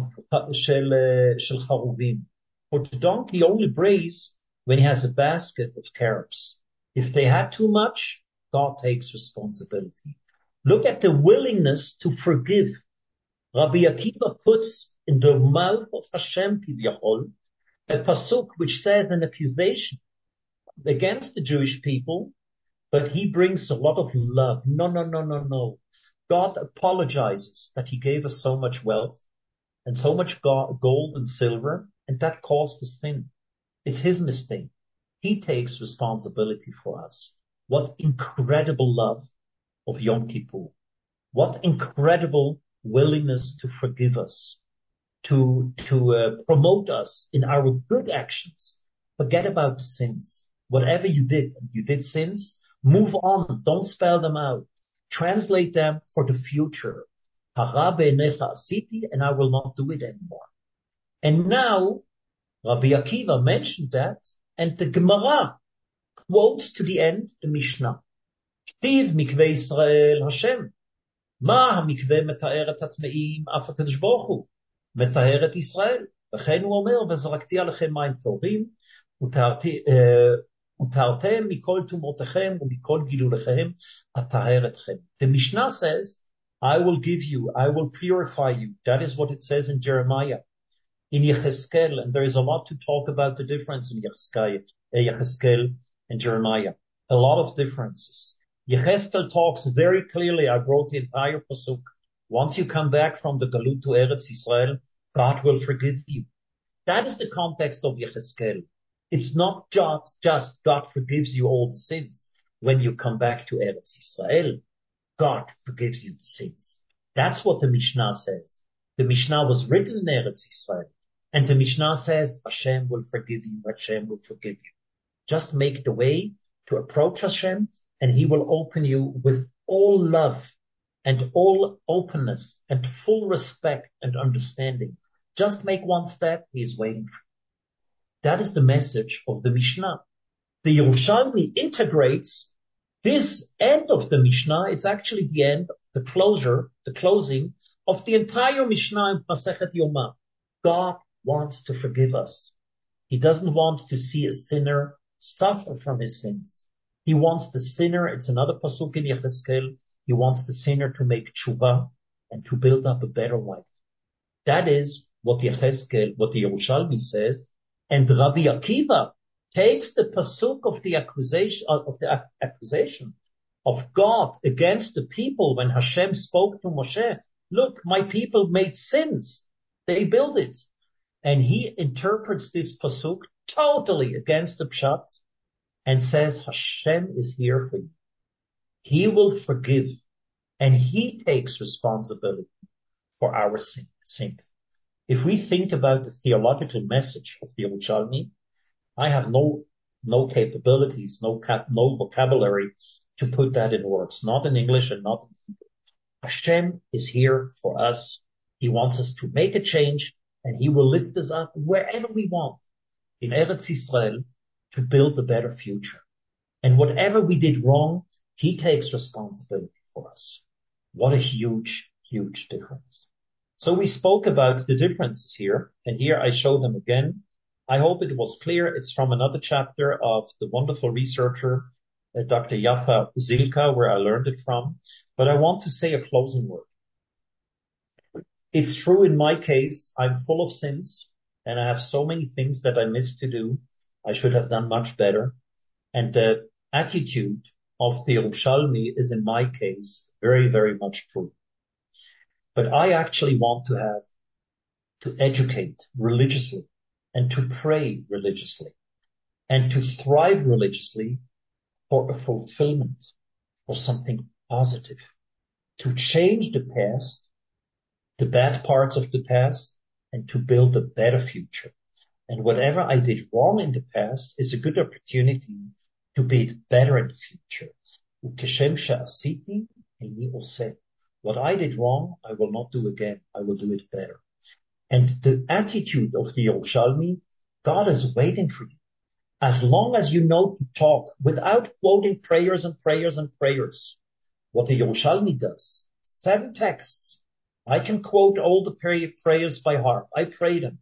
Speaker 1: shel, shel charuvim. For the donkey only brays when he has a basket of carrots. If they had too much, God takes responsibility. Look at the willingness to forgive. Rabbi Akiva puts in the mouth of Hashem Kivyachol a pasuk which says an accusation against the Jewish people, but he brings a lot of love. No, no, no, no, no. God apologizes that he gave us so much wealth and so much gold and silver, and that caused the sin. It's his mistake. He takes responsibility for us. What incredible love of Yom Kippur. What incredible willingness to forgive us, to, to uh, promote us in our good actions. Forget about the sins. Whatever you did, you did sins, move on. Don't spell them out. Translate them for the future. Hara be'enecha asiti, and I will not do it anymore. And now, Rabbi Akiva mentioned that, and the Gemara quotes to the end the Mishnah. כתיב מקווה ישראל השם. מה המקווה מתאר את הטמאים? אף הקדוש ברוך הוא מתאר את ישראל. וכן הוא אומר, וזרקתי עליכם מים טהורים, וטהרתם מכל טומאותיכם ומכל גילוליכם, אטהר אתכם. The Mishnah says, I will give you, I will purify you. That is what it says in Jeremiah. In Yecheskel, and there is a lot to talk about the difference in Yecheskel and Jeremiah. A lot of differences. Yecheskel talks very clearly. I wrote the entire pasuk. Once you come back from the Galut to Eretz Israel, God will forgive you. That is the context of Yechezkel. It's not just, just God forgives you all the sins when you come back to Eretz Israel. God forgives you the sins. That's what the Mishnah says. The Mishnah was written in Eretz Israel. And the Mishnah says, Hashem will forgive you, Hashem will forgive you. Just make the way to approach Hashem, and He will open you with all love and all openness and full respect and understanding. Just make one step, He is waiting for you. That is the message of the Mishnah. The Yerushalmi integrates this end of the Mishnah. It's actually the end, the closure, the closing of the entire Mishnah in Masechet Yoma. God wants to forgive us. He doesn't want to see a sinner suffer from his sins. He wants the sinner, it's another pasuk in Yechezkel, he wants the sinner to make tshuva and to build up a better life. That is what Yechezkel, what the Yerushalmi says, and Rabbi Akiva takes the pasuk of the accusation of the accusation of God against the people when Hashem spoke to Moshe. Look, my people made sins. They built it. And he interprets this pasuk totally against the pshat and says Hashem is here for you. He will forgive, and He takes responsibility for our sin. sin. If we think about the theological message of the Yerushalmi, I have no no capabilities, no cap, no vocabulary to put that in words, not in English and not in Hebrew. Hashem is here for us. He wants us to make a change, and He will lift us up wherever we want in Eretz Israel to build a better future. And whatever we did wrong, He takes responsibility for us. What a huge, huge difference. So we spoke about the differences here, and here I show them again. I hope it was clear. It's from another chapter of the wonderful researcher, uh, Doctor Yafa Zilka, where I learned it from. But I want to say a closing word. It's true in my case, I'm full of sins, and I have so many things that I missed to do. I should have done much better. And the attitude of the Yerushalmi is, in my case, very, very much true. But I actually want to have, to educate religiously and to pray religiously and to thrive religiously for a fulfillment, for something positive, to change the past, the bad parts of the past, and to build a better future. And whatever I did wrong in the past is a good opportunity to be better in the future. What I did wrong, I will not do again. I will do it better. And the attitude of the Yerushalmi, God is waiting for you. As long as you know to talk without quoting prayers and prayers and prayers, what the Yerushalmi does, seven texts, I can quote all the pray- prayers by heart. I pray them.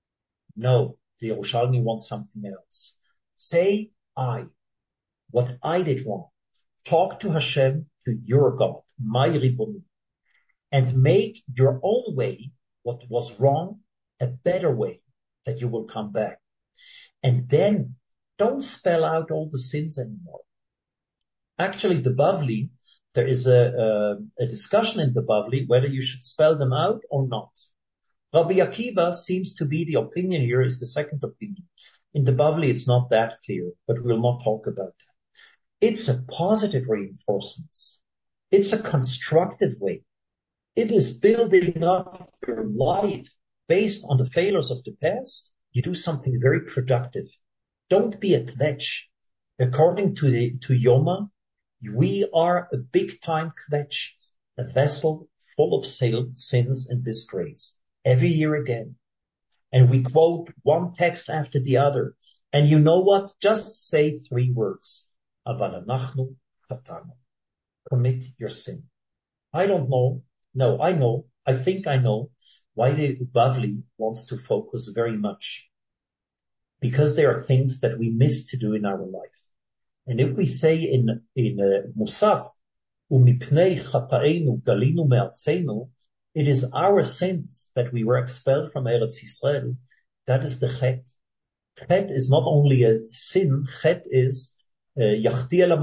Speaker 1: No, the Yerushalmi wants something else. Say I, what I did wrong. Talk to Hashem, to your God, my Ribbon, and make your own way, what was wrong, a better way, that you will come back. And then don't spell out all the sins anymore. Actually, the Bavli, there is a, a, a discussion in the Bavli whether you should spell them out or not. Rabbi Akiva seems to be the opinion here, is the second opinion. In the Bavli, it's not that clear, but we'll not talk about that. It's a positive reinforcement. It's a constructive way. It is building up your life based on the failures of the past. You do something very productive. Don't be a kvetch. According to the, to Yoma, we are a big time kvetch, a vessel full of sins and disgrace every year again. And we quote one text after the other. And you know what? Just say three words. Aval anachnu chatanu. Commit your sin. I don't know. No, I know. I think I know why the Bavli wants to focus very much. Because there are things that we miss to do in our life. And if we say in, in uh, Musaf, umipnei chataenu galinu me'artzenu, it is our sins that we were expelled from Eretz Yisrael. That is the chet. Chet is not only a sin. Chet is yachti el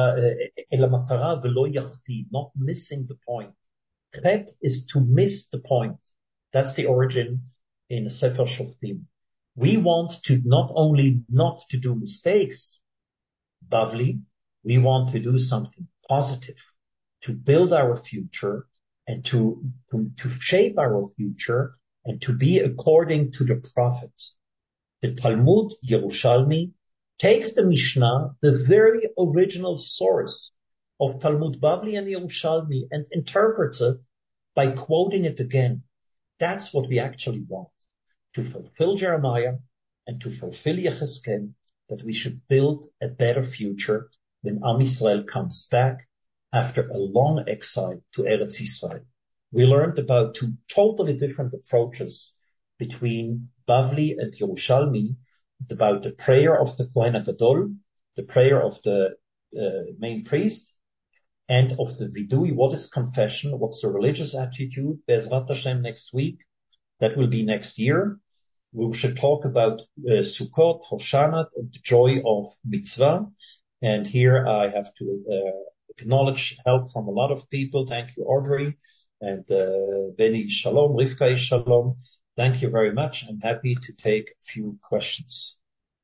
Speaker 1: hamatara velo yachti, not missing the point. Chet is to miss the point. That's the origin in Sefer Shoftim. We want to not only not to do mistakes, Bavli, we want to do something positive, to build our future and to, to, to shape our future and to be according to the prophet. The Talmud Yerushalmi takes the Mishnah, the very original source of Talmud Bavli and Yerushalmi, and interprets it by quoting it again. That's what we actually want, to fulfill Jeremiah and to fulfill Yechezkel, that we should build a better future when Am Yisrael comes back after a long exile to Eretz Yisrael. We learned about two totally different approaches between Bavli and Yerushalmi, about the prayer of the Kohen HaGadol, the prayer of the uh, main priest, and of the vidui. What is confession? What's the religious attitude? Be'ezrat Hashem next week. That will be next year. We should talk about uh, Sukkot, Hoshana, the joy of mitzvah. And here I have to uh, acknowledge help from a lot of people. Thank you, Audrey. And uh, Benny Shalom, Rivka Shalom. Thank you very much. I'm happy to take a few questions.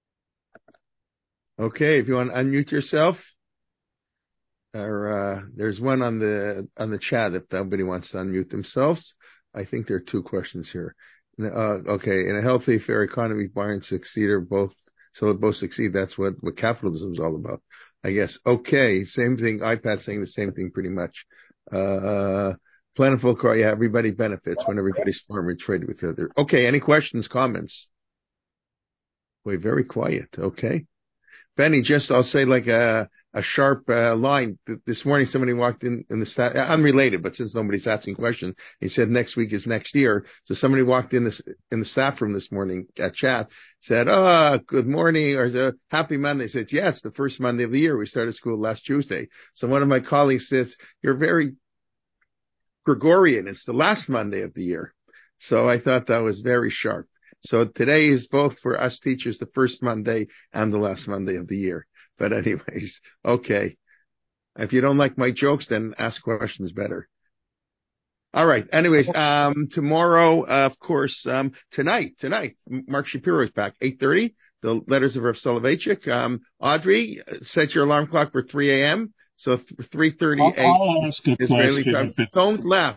Speaker 2: Okay, if you want to unmute yourself. Or, uh, there's one on the on the chat if nobody wants to unmute themselves. I think there are two questions here. Uh, okay, in a healthy, fair economy, Bayern succeed or both, so they both succeed. That's what, what capitalism is all about, I guess. Okay, same thing. iPad saying the same thing pretty much. Uh, plentiful, yeah, everybody benefits when everybody's smart and trade with the other. Okay, any questions, comments? Wait, very quiet. Okay. Benny, just I'll say like a a sharp uh, line. This morning, somebody walked in in the staff, unrelated, but since nobody's asking questions, he said next week is next year. So somebody walked in this in the staff room this morning at chat, said, "Oh, good morning," or the happy Monday. I said, "Yeah, it's the first Monday of the year. We started school last Tuesday." So one of my colleagues says, "You're very Gregorian. It's the last Monday of the year." So I thought that was very sharp. So today is both for us teachers, the first Monday and the last Monday of the year. But anyways, okay. If you don't like my jokes, then ask questions better. All right. Anyways, um, tomorrow, uh, of course, um, tonight, tonight, Mark Shapiro is back, eight thirty, the letters of Rav Soloveitchik. Um, Audrey, set your alarm clock for three a.m. So three thirty
Speaker 3: I'll ask a
Speaker 2: Israeli
Speaker 3: question
Speaker 2: time.
Speaker 3: if it's...
Speaker 2: Don't laugh.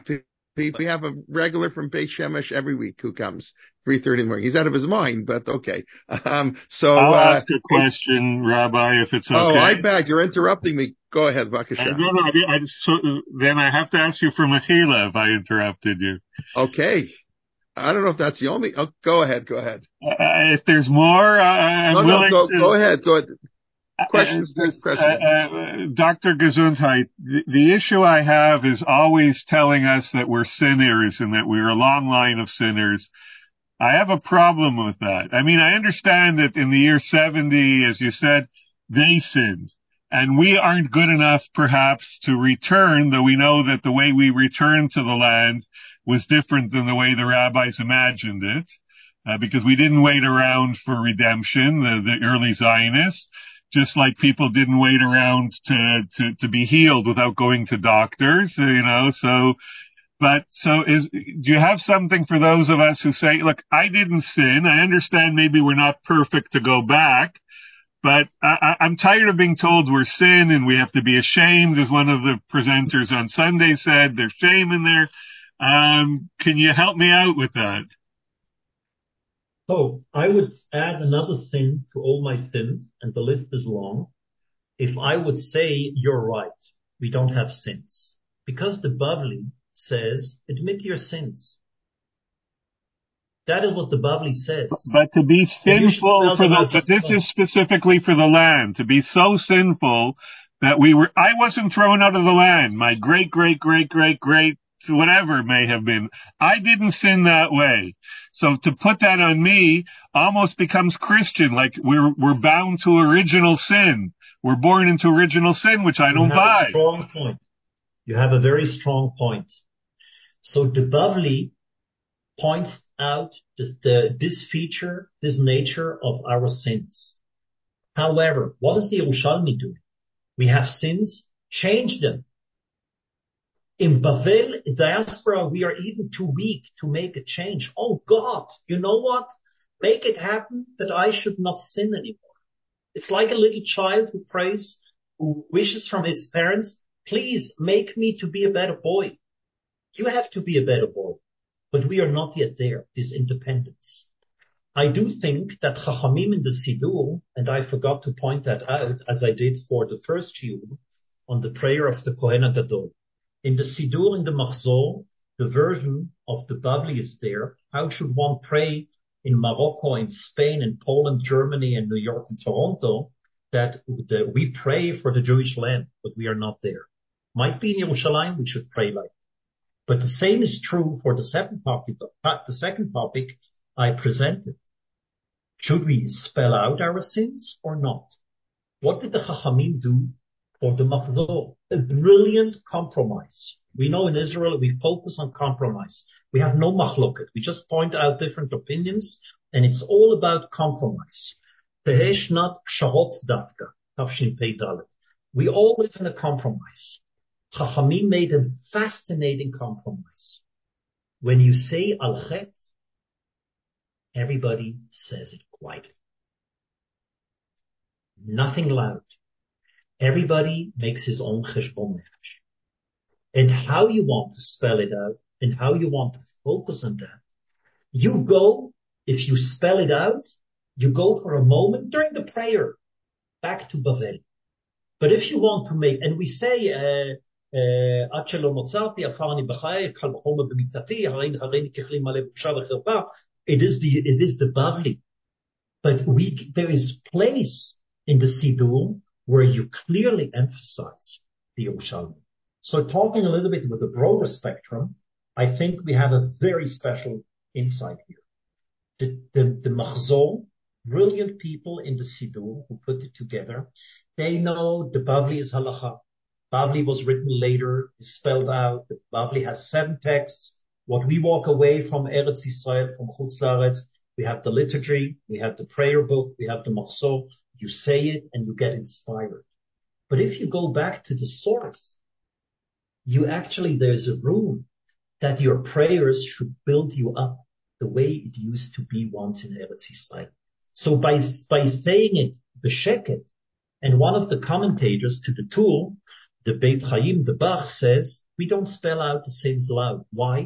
Speaker 2: We have a regular from Beit Shemesh every week who comes three thirty in the morning. He's out of his mind, but okay. Um, so
Speaker 3: I'll
Speaker 2: uh,
Speaker 3: ask a question, Rabbi, if it's okay.
Speaker 2: Oh, I beg. You're interrupting me. Go ahead,
Speaker 3: Uh,
Speaker 2: Vakasha.
Speaker 3: no, no, I, I, so, then I have to ask you for Mechila if I interrupted you.
Speaker 2: Okay. I don't know if that's the only. Oh, go ahead. Go ahead.
Speaker 3: Uh, if there's more, uh, I'm
Speaker 2: No, no.
Speaker 3: willing
Speaker 2: Go.
Speaker 3: to.
Speaker 2: Go ahead. Go ahead. Questions
Speaker 3: Uh,
Speaker 2: take
Speaker 3: uh,
Speaker 2: precedence.
Speaker 3: uh, Doctor Gesundheit, the, the issue I have is always telling us that we're sinners and that we're a long line of sinners. I have a problem with that. I mean, I understand that in the year seventy, as you said, they sinned. And we aren't good enough, perhaps, to return, though we know that the way we returned to the land was different than the way the rabbis imagined it, uh, because we didn't wait around for redemption, the, the early Zionists, just like people didn't wait around to, to, to be healed without going to doctors, you know, so... But so is, do you have something for those of us who say, look, I didn't sin. I understand maybe we're not perfect to go back, but I, I'm tired of being told we're sin and we have to be ashamed, as one of the presenters on Sunday said. There's shame in there. Um, can you help me out with that?
Speaker 1: So I would add another sin to all my sins, and the list is long. If I would say you're right, we don't have sins, because the Bavli says, admit your sins. That is what the Bavli says.
Speaker 3: But to be sinful for the, but this
Speaker 1: fine.
Speaker 3: is specifically for the land, to be so sinful that we were, I wasn't thrown out of the land. My great, great, great, great, great, whatever may have been. I didn't sin that way. So to put that on me almost becomes Christian, like we're, we're bound to original sin. We're born into original sin, which I don't
Speaker 1: buy. You have a strong point. You have a very strong point. So the Bavli points out the, the, this feature, this nature of our sins. However, what does the Yerushalmi do? We have sins, change them. In Bavel diaspora, we are even too weak to make a change. Oh God, you know what? make it happen that I should not sin anymore. It's like a little child who prays, who wishes from his parents, please make me to be a better boy. You have to be a better boy. But we are not yet there, this independence. I do think that Chachamim in the Siddur, and I forgot to point that out, as I did for the first shiur, on the prayer of the Kohen HaGadol. In the Siddur, in the Machzor, the version of the Bavli is there. How should one pray in Morocco, in Spain, in Poland, Germany, and New York, and Toronto, that the, we pray for the Jewish land, but we are not there. Might be in Yerushalayim, we should pray like that. But the same is true for the second topic, the second topic I presented. Should we spell out our sins or not? What did the Chachamim do for the Machzor? A brilliant compromise. We know in Israel we focus on compromise. We have no machloket. We just point out different opinions, and it's all about compromise. Teheshnat psharot dafka, tafshin pei dalet. We all live in a compromise. Chachamim made a fascinating compromise. When you say al chet, everybody says it quietly. Nothing loud. Everybody makes his own cheshbon nefesh. And how you want to spell it out and how you want to focus on that, you go, if you spell it out, you go for a moment during the prayer back to Bavel. But if you want to make, and we say, uh, uh, it is the, it is the Bavli. But we, there is place in the Siddur where you clearly emphasize the Yerushalmi. So talking a little bit with a broader spectrum, I think we have a very special insight here. The, the, the Machzor, brilliant people in the Siddur who put it together, they know the Bavli is halacha. Bavli was written later, is spelled out. The Bavli has seven texts. What we walk away from Eretz Yisrael, from Chutz La'aretz, we have the liturgy, we have the prayer book, we have the Machzor. You say it and you get inspired. But if you go back to the source, you actually, there's a room that your prayers should build you up the way it used to be once in Eretz Yisrael. So by, by saying it, b'sheket, and one of the commentators to the tool, the Beit Chaim, the Bach, says, we don't spell out the sins loud. Why?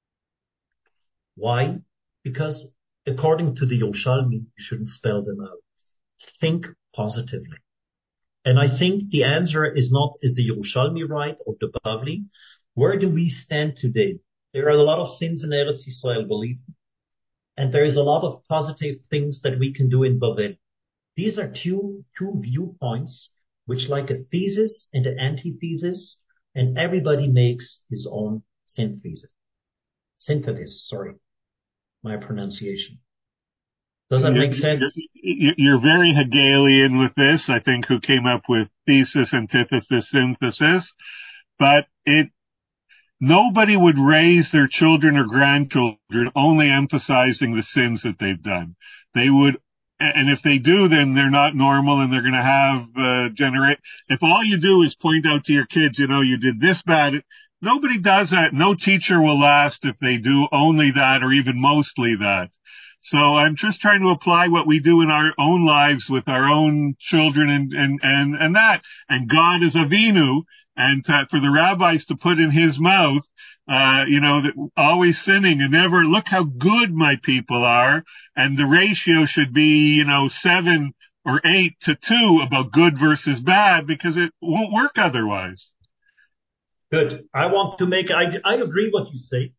Speaker 1: Why? Because according to the Yerushalmi, you shouldn't spell them out. Think positively. And I think the answer is not, is the Yerushalmi right or the Bavli? Where do we stand today? There are a lot of sins in Eretz Yisrael, believe me. And there is a lot of positive things that we can do in Bavel. These are two, two viewpoints, which like a thesis and an antithesis, and everybody makes his own synthesis. Synthesis, sorry, my pronunciation. Does that
Speaker 3: you're,
Speaker 1: make sense?
Speaker 3: You're, you're very Hegelian with this, I think, who came up with thesis, antithesis, synthesis. But it, nobody would raise their children or grandchildren only emphasizing the sins that they've done. They would, and if they do, then they're not normal and they're going to have, uh, generate, if all you do is point out to your kids, you know, you did this bad, nobody does that. No teacher will last if they do only that or even mostly that. So I'm just trying to apply what we do in our own lives with our own children and, and, and, and that. And God is Avinu. And to, for the rabbis to put in his mouth, uh, you know, that always sinning and never look how good my people are. And the ratio should be, you know, seven or eight to two about good versus bad because it won't work otherwise.
Speaker 1: Good. I want to make, I, I agree what you say.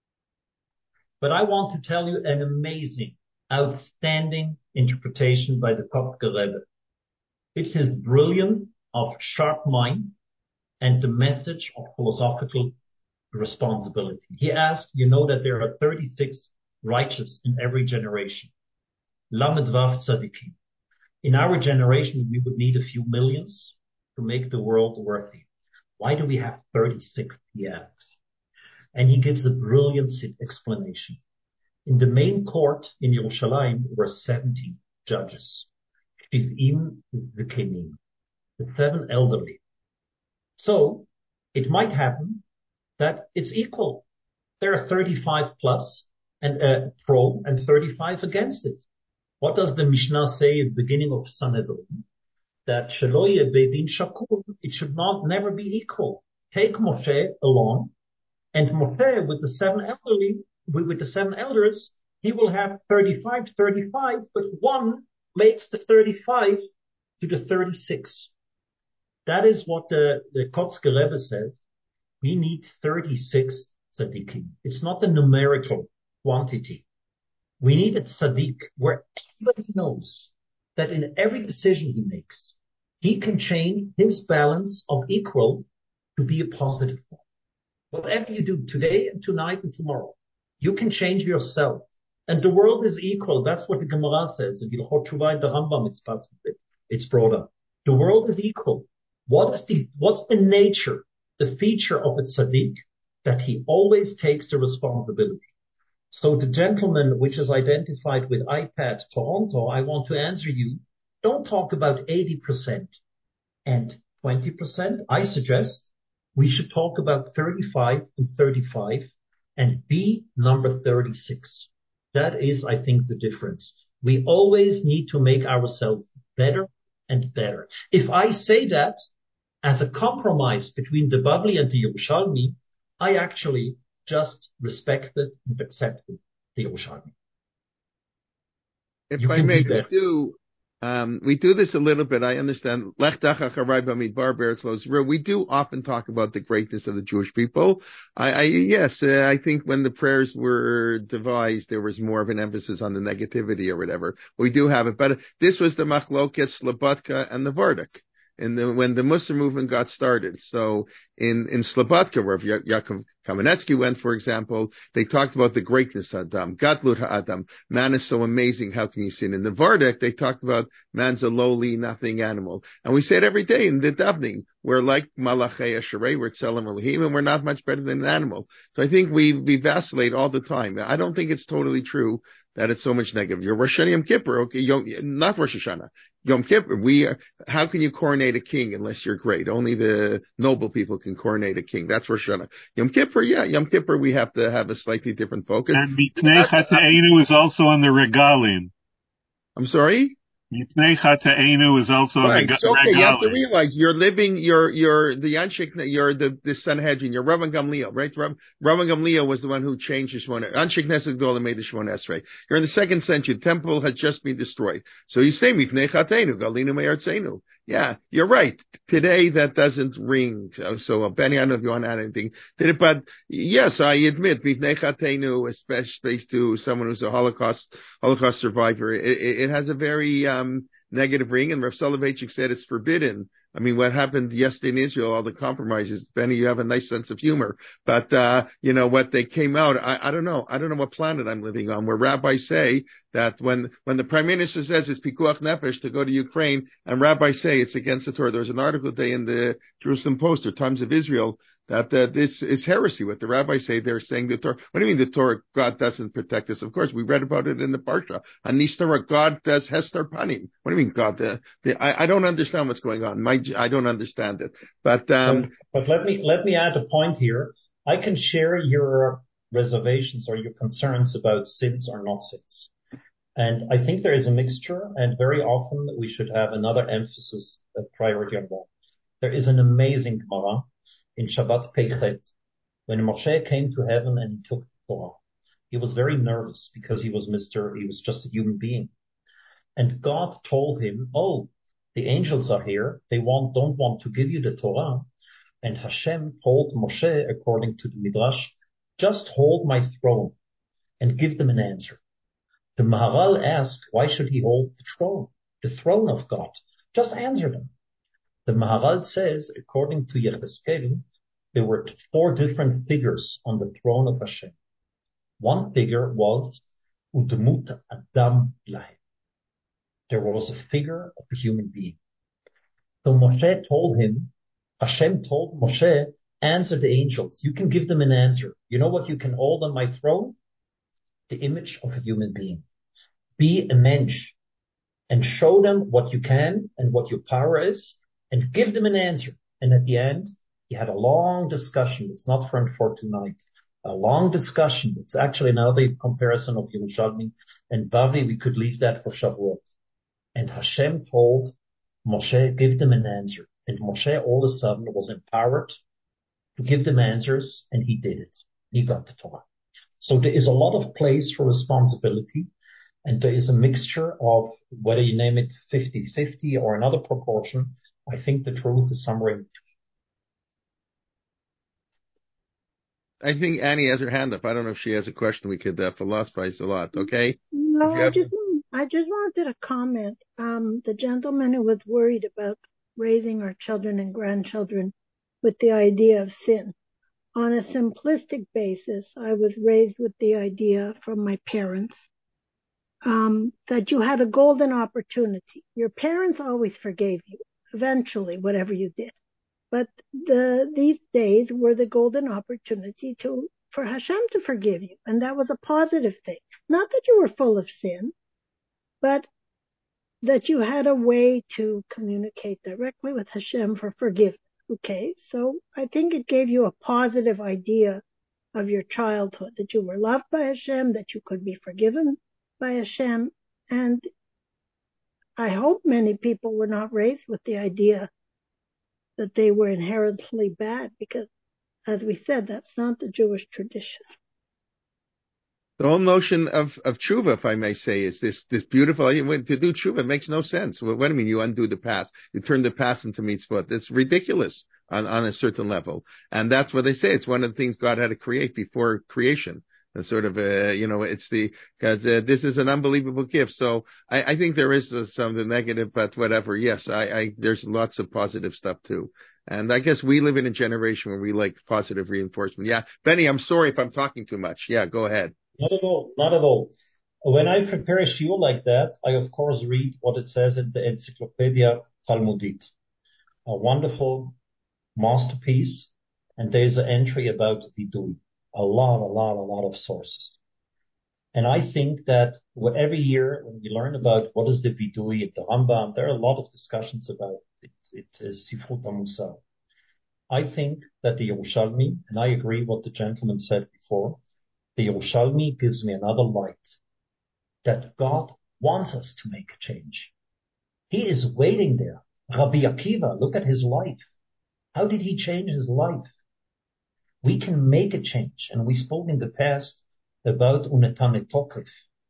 Speaker 1: But I want to tell you an amazing, outstanding interpretation by the Kopke Rebbe. It's his brilliant, of sharp mind and the message of philosophical responsibility. He asked, you know that there are thirty-six righteous in every generation. Lamed Vav Tzadikim. In our generation, we would need a few millions to make the world worthy. Why do we have thirty-six? He asks. And he gives a brilliant explanation. In the main court in Yerushalayim were seventy judges. Shiv'im v'kenim, the seven elderly. So it might happen that it's equal. There are thirty-five plus and uh, pro and thirty-five against it. What does the Mishnah say at the beginning of Sanhedrin? That Sheloye Beidin Shakur, it should not never be equal. Take Moshe along, and Moshe with the seven elderly, with, with the seven elders, he will have thirty-five, thirty-five, but one makes the thirty-five to the thirty-six. That is what the, the Kotzker Rebbe says. We need thirty-six tzaddikim. It's not the numerical quantity. We need a tzaddik where everybody knows that in every decision he makes, he can change his balance of equal to be a positive one. Whatever you do today and tonight and tomorrow, you can change yourself. And the world is equal. That's what the Gemara says. In Hilchot Teshuvah, the Rambam, it's, it's brought up. The world is equal. What's the, what's the nature, the feature of a tzaddik? That he always takes the responsibility. So the gentleman which is identified with iPad Toronto, I want to answer you, don't talk about eighty percent and twenty percent. I suggest we should talk about thirty-five and thirty-five and be number thirty-six. That is, I think, the difference. We always need to make ourselves better and better. If I say that as a compromise between the Bavli and the Yerushalmi, I actually just respected and accepted the Yerushalmi.
Speaker 2: If I may, we do, um, we do this a little bit. I understand. Lech dachach harai b'midbar be'eretz lo zerua. We do often talk about the greatness of the Jewish people. I, I yes, uh, I think when the prayers were devised, there was more of an emphasis on the negativity or whatever. We do have it, but this was the Machloket, Slobodka, and the Vardik. In the, when the Muslim movement got started. So in, in Slobodka, where ya- Yaakov Kamenetsky went, for example, they talked about the greatness of Adam, Gadlut HaAdam. Man is so amazing, how can you sin? In the Vardik, they talked about man's a lowly, nothing animal. And we say it every day in the davening. We're like Malachei Asherei, we're Tzelem Elohim, and we're not much better than an animal. So I think we, we vacillate all the time. I don't think it's totally true that it's so much negative. Your Rosh Hashanah Yom Kippur, okay, Yom, not Rosh Hashanah, Yom Kippur. We, how can you coronate a king unless you're great? Only the noble people can coronate a king. That's Rosh Hashanah. Yom Kippur, yeah, Yom Kippur, we have to have a slightly different focus.
Speaker 3: And Mipnei Chata'enu is also on the regalim.
Speaker 2: I'm sorry?
Speaker 3: Mipnei Chata'enu is also on
Speaker 2: right.
Speaker 3: the
Speaker 2: So, okay,
Speaker 3: regalim.
Speaker 2: you have to realize you're living, you're, you're the Anshik, you're the, the Sanhedrin, you're Rabban Gamliel, right? Rabban Gamliel was the one who changed the Shemona. Anshik Knesset Gedolah made the Shemona Esrei. You're in the second century. The temple had just been destroyed. So you say, Mipnei Chata'enu, Galinu Me'artzenu. Yeah, you're right. Today that doesn't ring. So, so Benny, I don't know if you want to add anything to it, but yes, I admit, Mipnei Chata'enu, especially to someone who's a Holocaust, Holocaust survivor, it, it, it has a very, um, negative ring, and Rav Soloveitchik said it's forbidden. I mean, what happened yesterday in Israel, all the compromises, Benny, you have a nice sense of humor, but, uh, you know, what they came out, I, I don't know. I don't know what planet I'm living on, where rabbis say that when, when the prime minister says it's pikuach nefesh to go to Ukraine, and rabbis say it's against the Torah. There was an article today in the Jerusalem Post or Times of Israel that uh, this is heresy. What the rabbis say, they're saying the Torah. What do you mean the Torah, God doesn't protect us? Of course, we read about it in the Parsha. Anistara, God does Hester Panim. What do you mean God? Uh, the, I, I don't understand what's going on. My, I don't understand it. But, um,
Speaker 1: but, but let me, let me add a point here. I can share your reservations or your concerns about sins or not sins. And I think there is a mixture, and very often we should have another emphasis, a priority on that. There is an amazing Gemara in Shabbat Peichet, when Moshe came to heaven and he took the Torah. He was very nervous because he was Mister He was just a human being. And God told him, oh, the angels are here. They want, don't want to give you the Torah. And Hashem told Moshe, according to the Midrash, just hold my throne and give them an answer. The Maharal asked, why should he hold the throne, the throne of God? Just answer them. The Maharal says, according to Yechezkel, there were four different figures on the throne of Hashem. One figure was Udemut Adam Lahem. There was a figure of a human being. So Moshe told him, Hashem told Moshe, answer the angels. You can give them an answer. You know what you can hold on my throne? The image of a human being. Be a mensch and show them what you can and what your power is, and give them an answer. And at the end, he had a long discussion. It's not for, for tonight. A long discussion. It's actually another comparison of Yerushalmi and Bavli. We could leave that for Shavuot. And Hashem told Moshe, give them an answer. And Moshe all of a sudden was empowered to give them answers, and he did it. He got the Torah. So there is a lot of place for responsibility, and there is a mixture of, whether you name it fifty-fifty or another proportion, I think the truth is somewhere in between.
Speaker 2: I think Annie has her hand up. I don't know if she has a question. We could uh, philosophize a lot. Okay.
Speaker 4: No, I just, I just wanted to comment. Um, the gentleman who was worried about raising our children and grandchildren with the idea of sin. On a simplistic basis, I was raised with the idea from my parents um, that you had a golden opportunity. Your parents always forgave you, eventually, whatever you did. But the, these days were the golden opportunity to, for Hashem to forgive you. And that was a positive thing. Not that you were full of sin, but that you had a way to communicate directly with Hashem for forgiveness. Okay. So I think it gave you a positive idea of your childhood, that you were loved by Hashem, that you could be forgiven by Hashem. And I hope many people were not raised with the idea that they were inherently bad, because, as we said, that's not the Jewish tradition.
Speaker 2: The whole notion of, of tshuva, if I may say, is this, this beautiful, to do tshuva makes no sense. What do you mean you undo the past? You turn the past into mitzvot. It's ridiculous on, on a certain level. And that's what they say. It's one of the things God had to create before creation. And sort of, uh, you know, it's the, cause, uh, this is an unbelievable gift. So I, I think there is uh, some of the negative, but whatever. Yes, I, I, there's lots of positive stuff too. And I guess we live in a generation where we like positive reinforcement. Yeah. Benny, I'm sorry if I'm talking too much. Yeah, go ahead.
Speaker 1: Not at all. Not at all. When I prepare a shiur like that, I of course read what it says in the Encyclopedia Talmudit, a wonderful masterpiece. And there's an entry about vidui. A lot, a lot, a lot of sources. And I think that every year when we learn about what is the vidui at the Rambam, there are a lot of discussions about it. It is Sifrut HaMusar. I think that the Yerushalmi, and I agree what the gentleman said before, the Yerushalmi gives me another light, that God wants us to make a change. He is waiting there. Rabbi Akiva, look at his life. How did he change his life? We can make a change. And we spoke in the past about Unetane Tokef,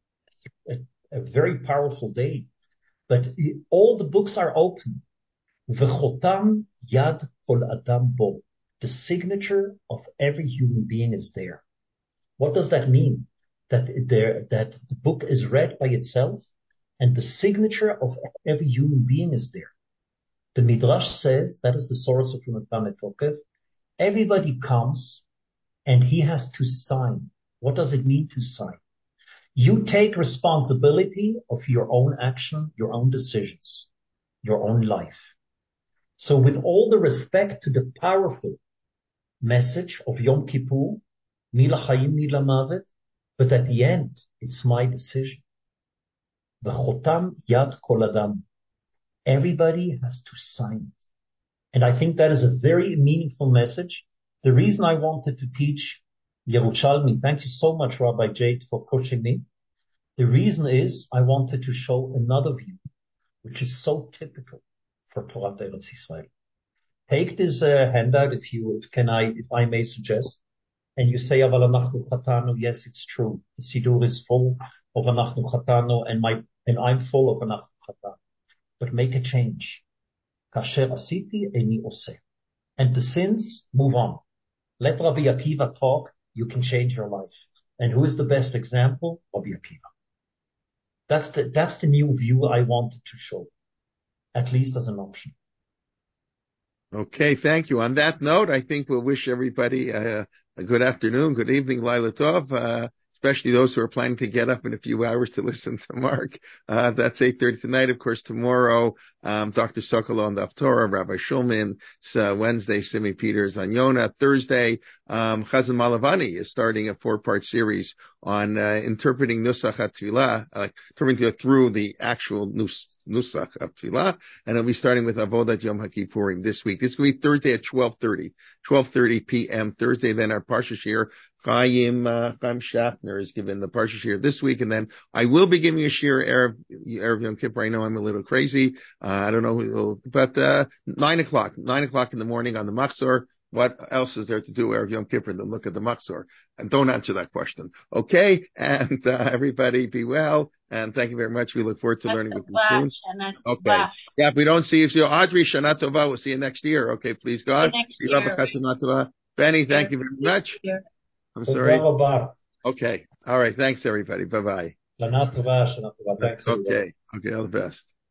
Speaker 1: a, a very powerful day. But all the books are open. V'chotam yad kol adam bo. The signature of every human being is there. What does that mean? That there, that the book is read by itself and the signature of every human being is there. The Midrash says, that is the source of Unetane Tokef, everybody comes and he has to sign. What does it mean to sign? You take responsibility of your own action, your own decisions, your own life. So with all the respect to the powerful message of Yom Kippur, Mi l'chaim, mi l'mavet, but at the end, it's my decision. V'chotam yad kol adam. Everybody has to sign it. And I think that is a very meaningful message. The reason I wanted to teach Yerushalmi, thank you so much, Rabbi Jade, for pushing me. The reason is I wanted to show another view, which is so typical for Torah Eretz Yisrael. Take this uh, handout, if you, if can I, if I may suggest, and you say, Aval anachnu chatanu, yes, it's true. The Sidur is full of anachnu chatanu, and my, and I'm full of anachnu chatanu. But make a change. Kasher asiti eni oseh. And the sins, move on. Let Rabbi Akiva talk, you can change your life. And who is the best example? Rabbi Akiva. That's the, that's the new view I wanted to show, at least as an option.
Speaker 2: Okay, thank you. On that note, I think we'll wish everybody uh, a good afternoon, good evening, Laila Tov, uh, especially those who are planning to get up in a few hours to listen to Mark. Uh, that's eight thirty tonight. Of course, tomorrow, um, Doctor Sokolow on the Haftorah, Rabbi Shulman, uh, Wednesday, Simi Peters on Yonah. Thursday, um, Chazan Malavani is starting a four-part series on uh, interpreting Nusach HaTfilah, uh, interpreting it through the actual nus- Nusach HaTfilah, and it'll be starting with Avodat Yom HaKippurim this week. This will be Thursday at twelve thirty, twelve thirty p.m. Thursday, then our Parsha Shir Chaim, uh, Chaim Schaffner is giving the Parsha Shir this week, and then I will be giving a Shir Erev, Erev Yom Kippur. I know I'm a little crazy. Uh, I don't know who, but, uh, nine o'clock, nine o'clock in the morning on the Machzor. What else is there to do Erev Yom Kippur than look at the Machzor? And don't answer that question. Okay. And, uh, everybody be well. And thank you very much. We look forward to learning with you soon. Okay. Yeah, if we don't see you, Audrey, Shana Tova, we'll see you next year. Okay, please God. Benny, thank you very much. I'm sorry. Okay. All right. Thanks, everybody. Bye-bye.
Speaker 1: Shana Tova, Shana Tova. Thanks, everybody.
Speaker 2: Okay. Okay. All the best.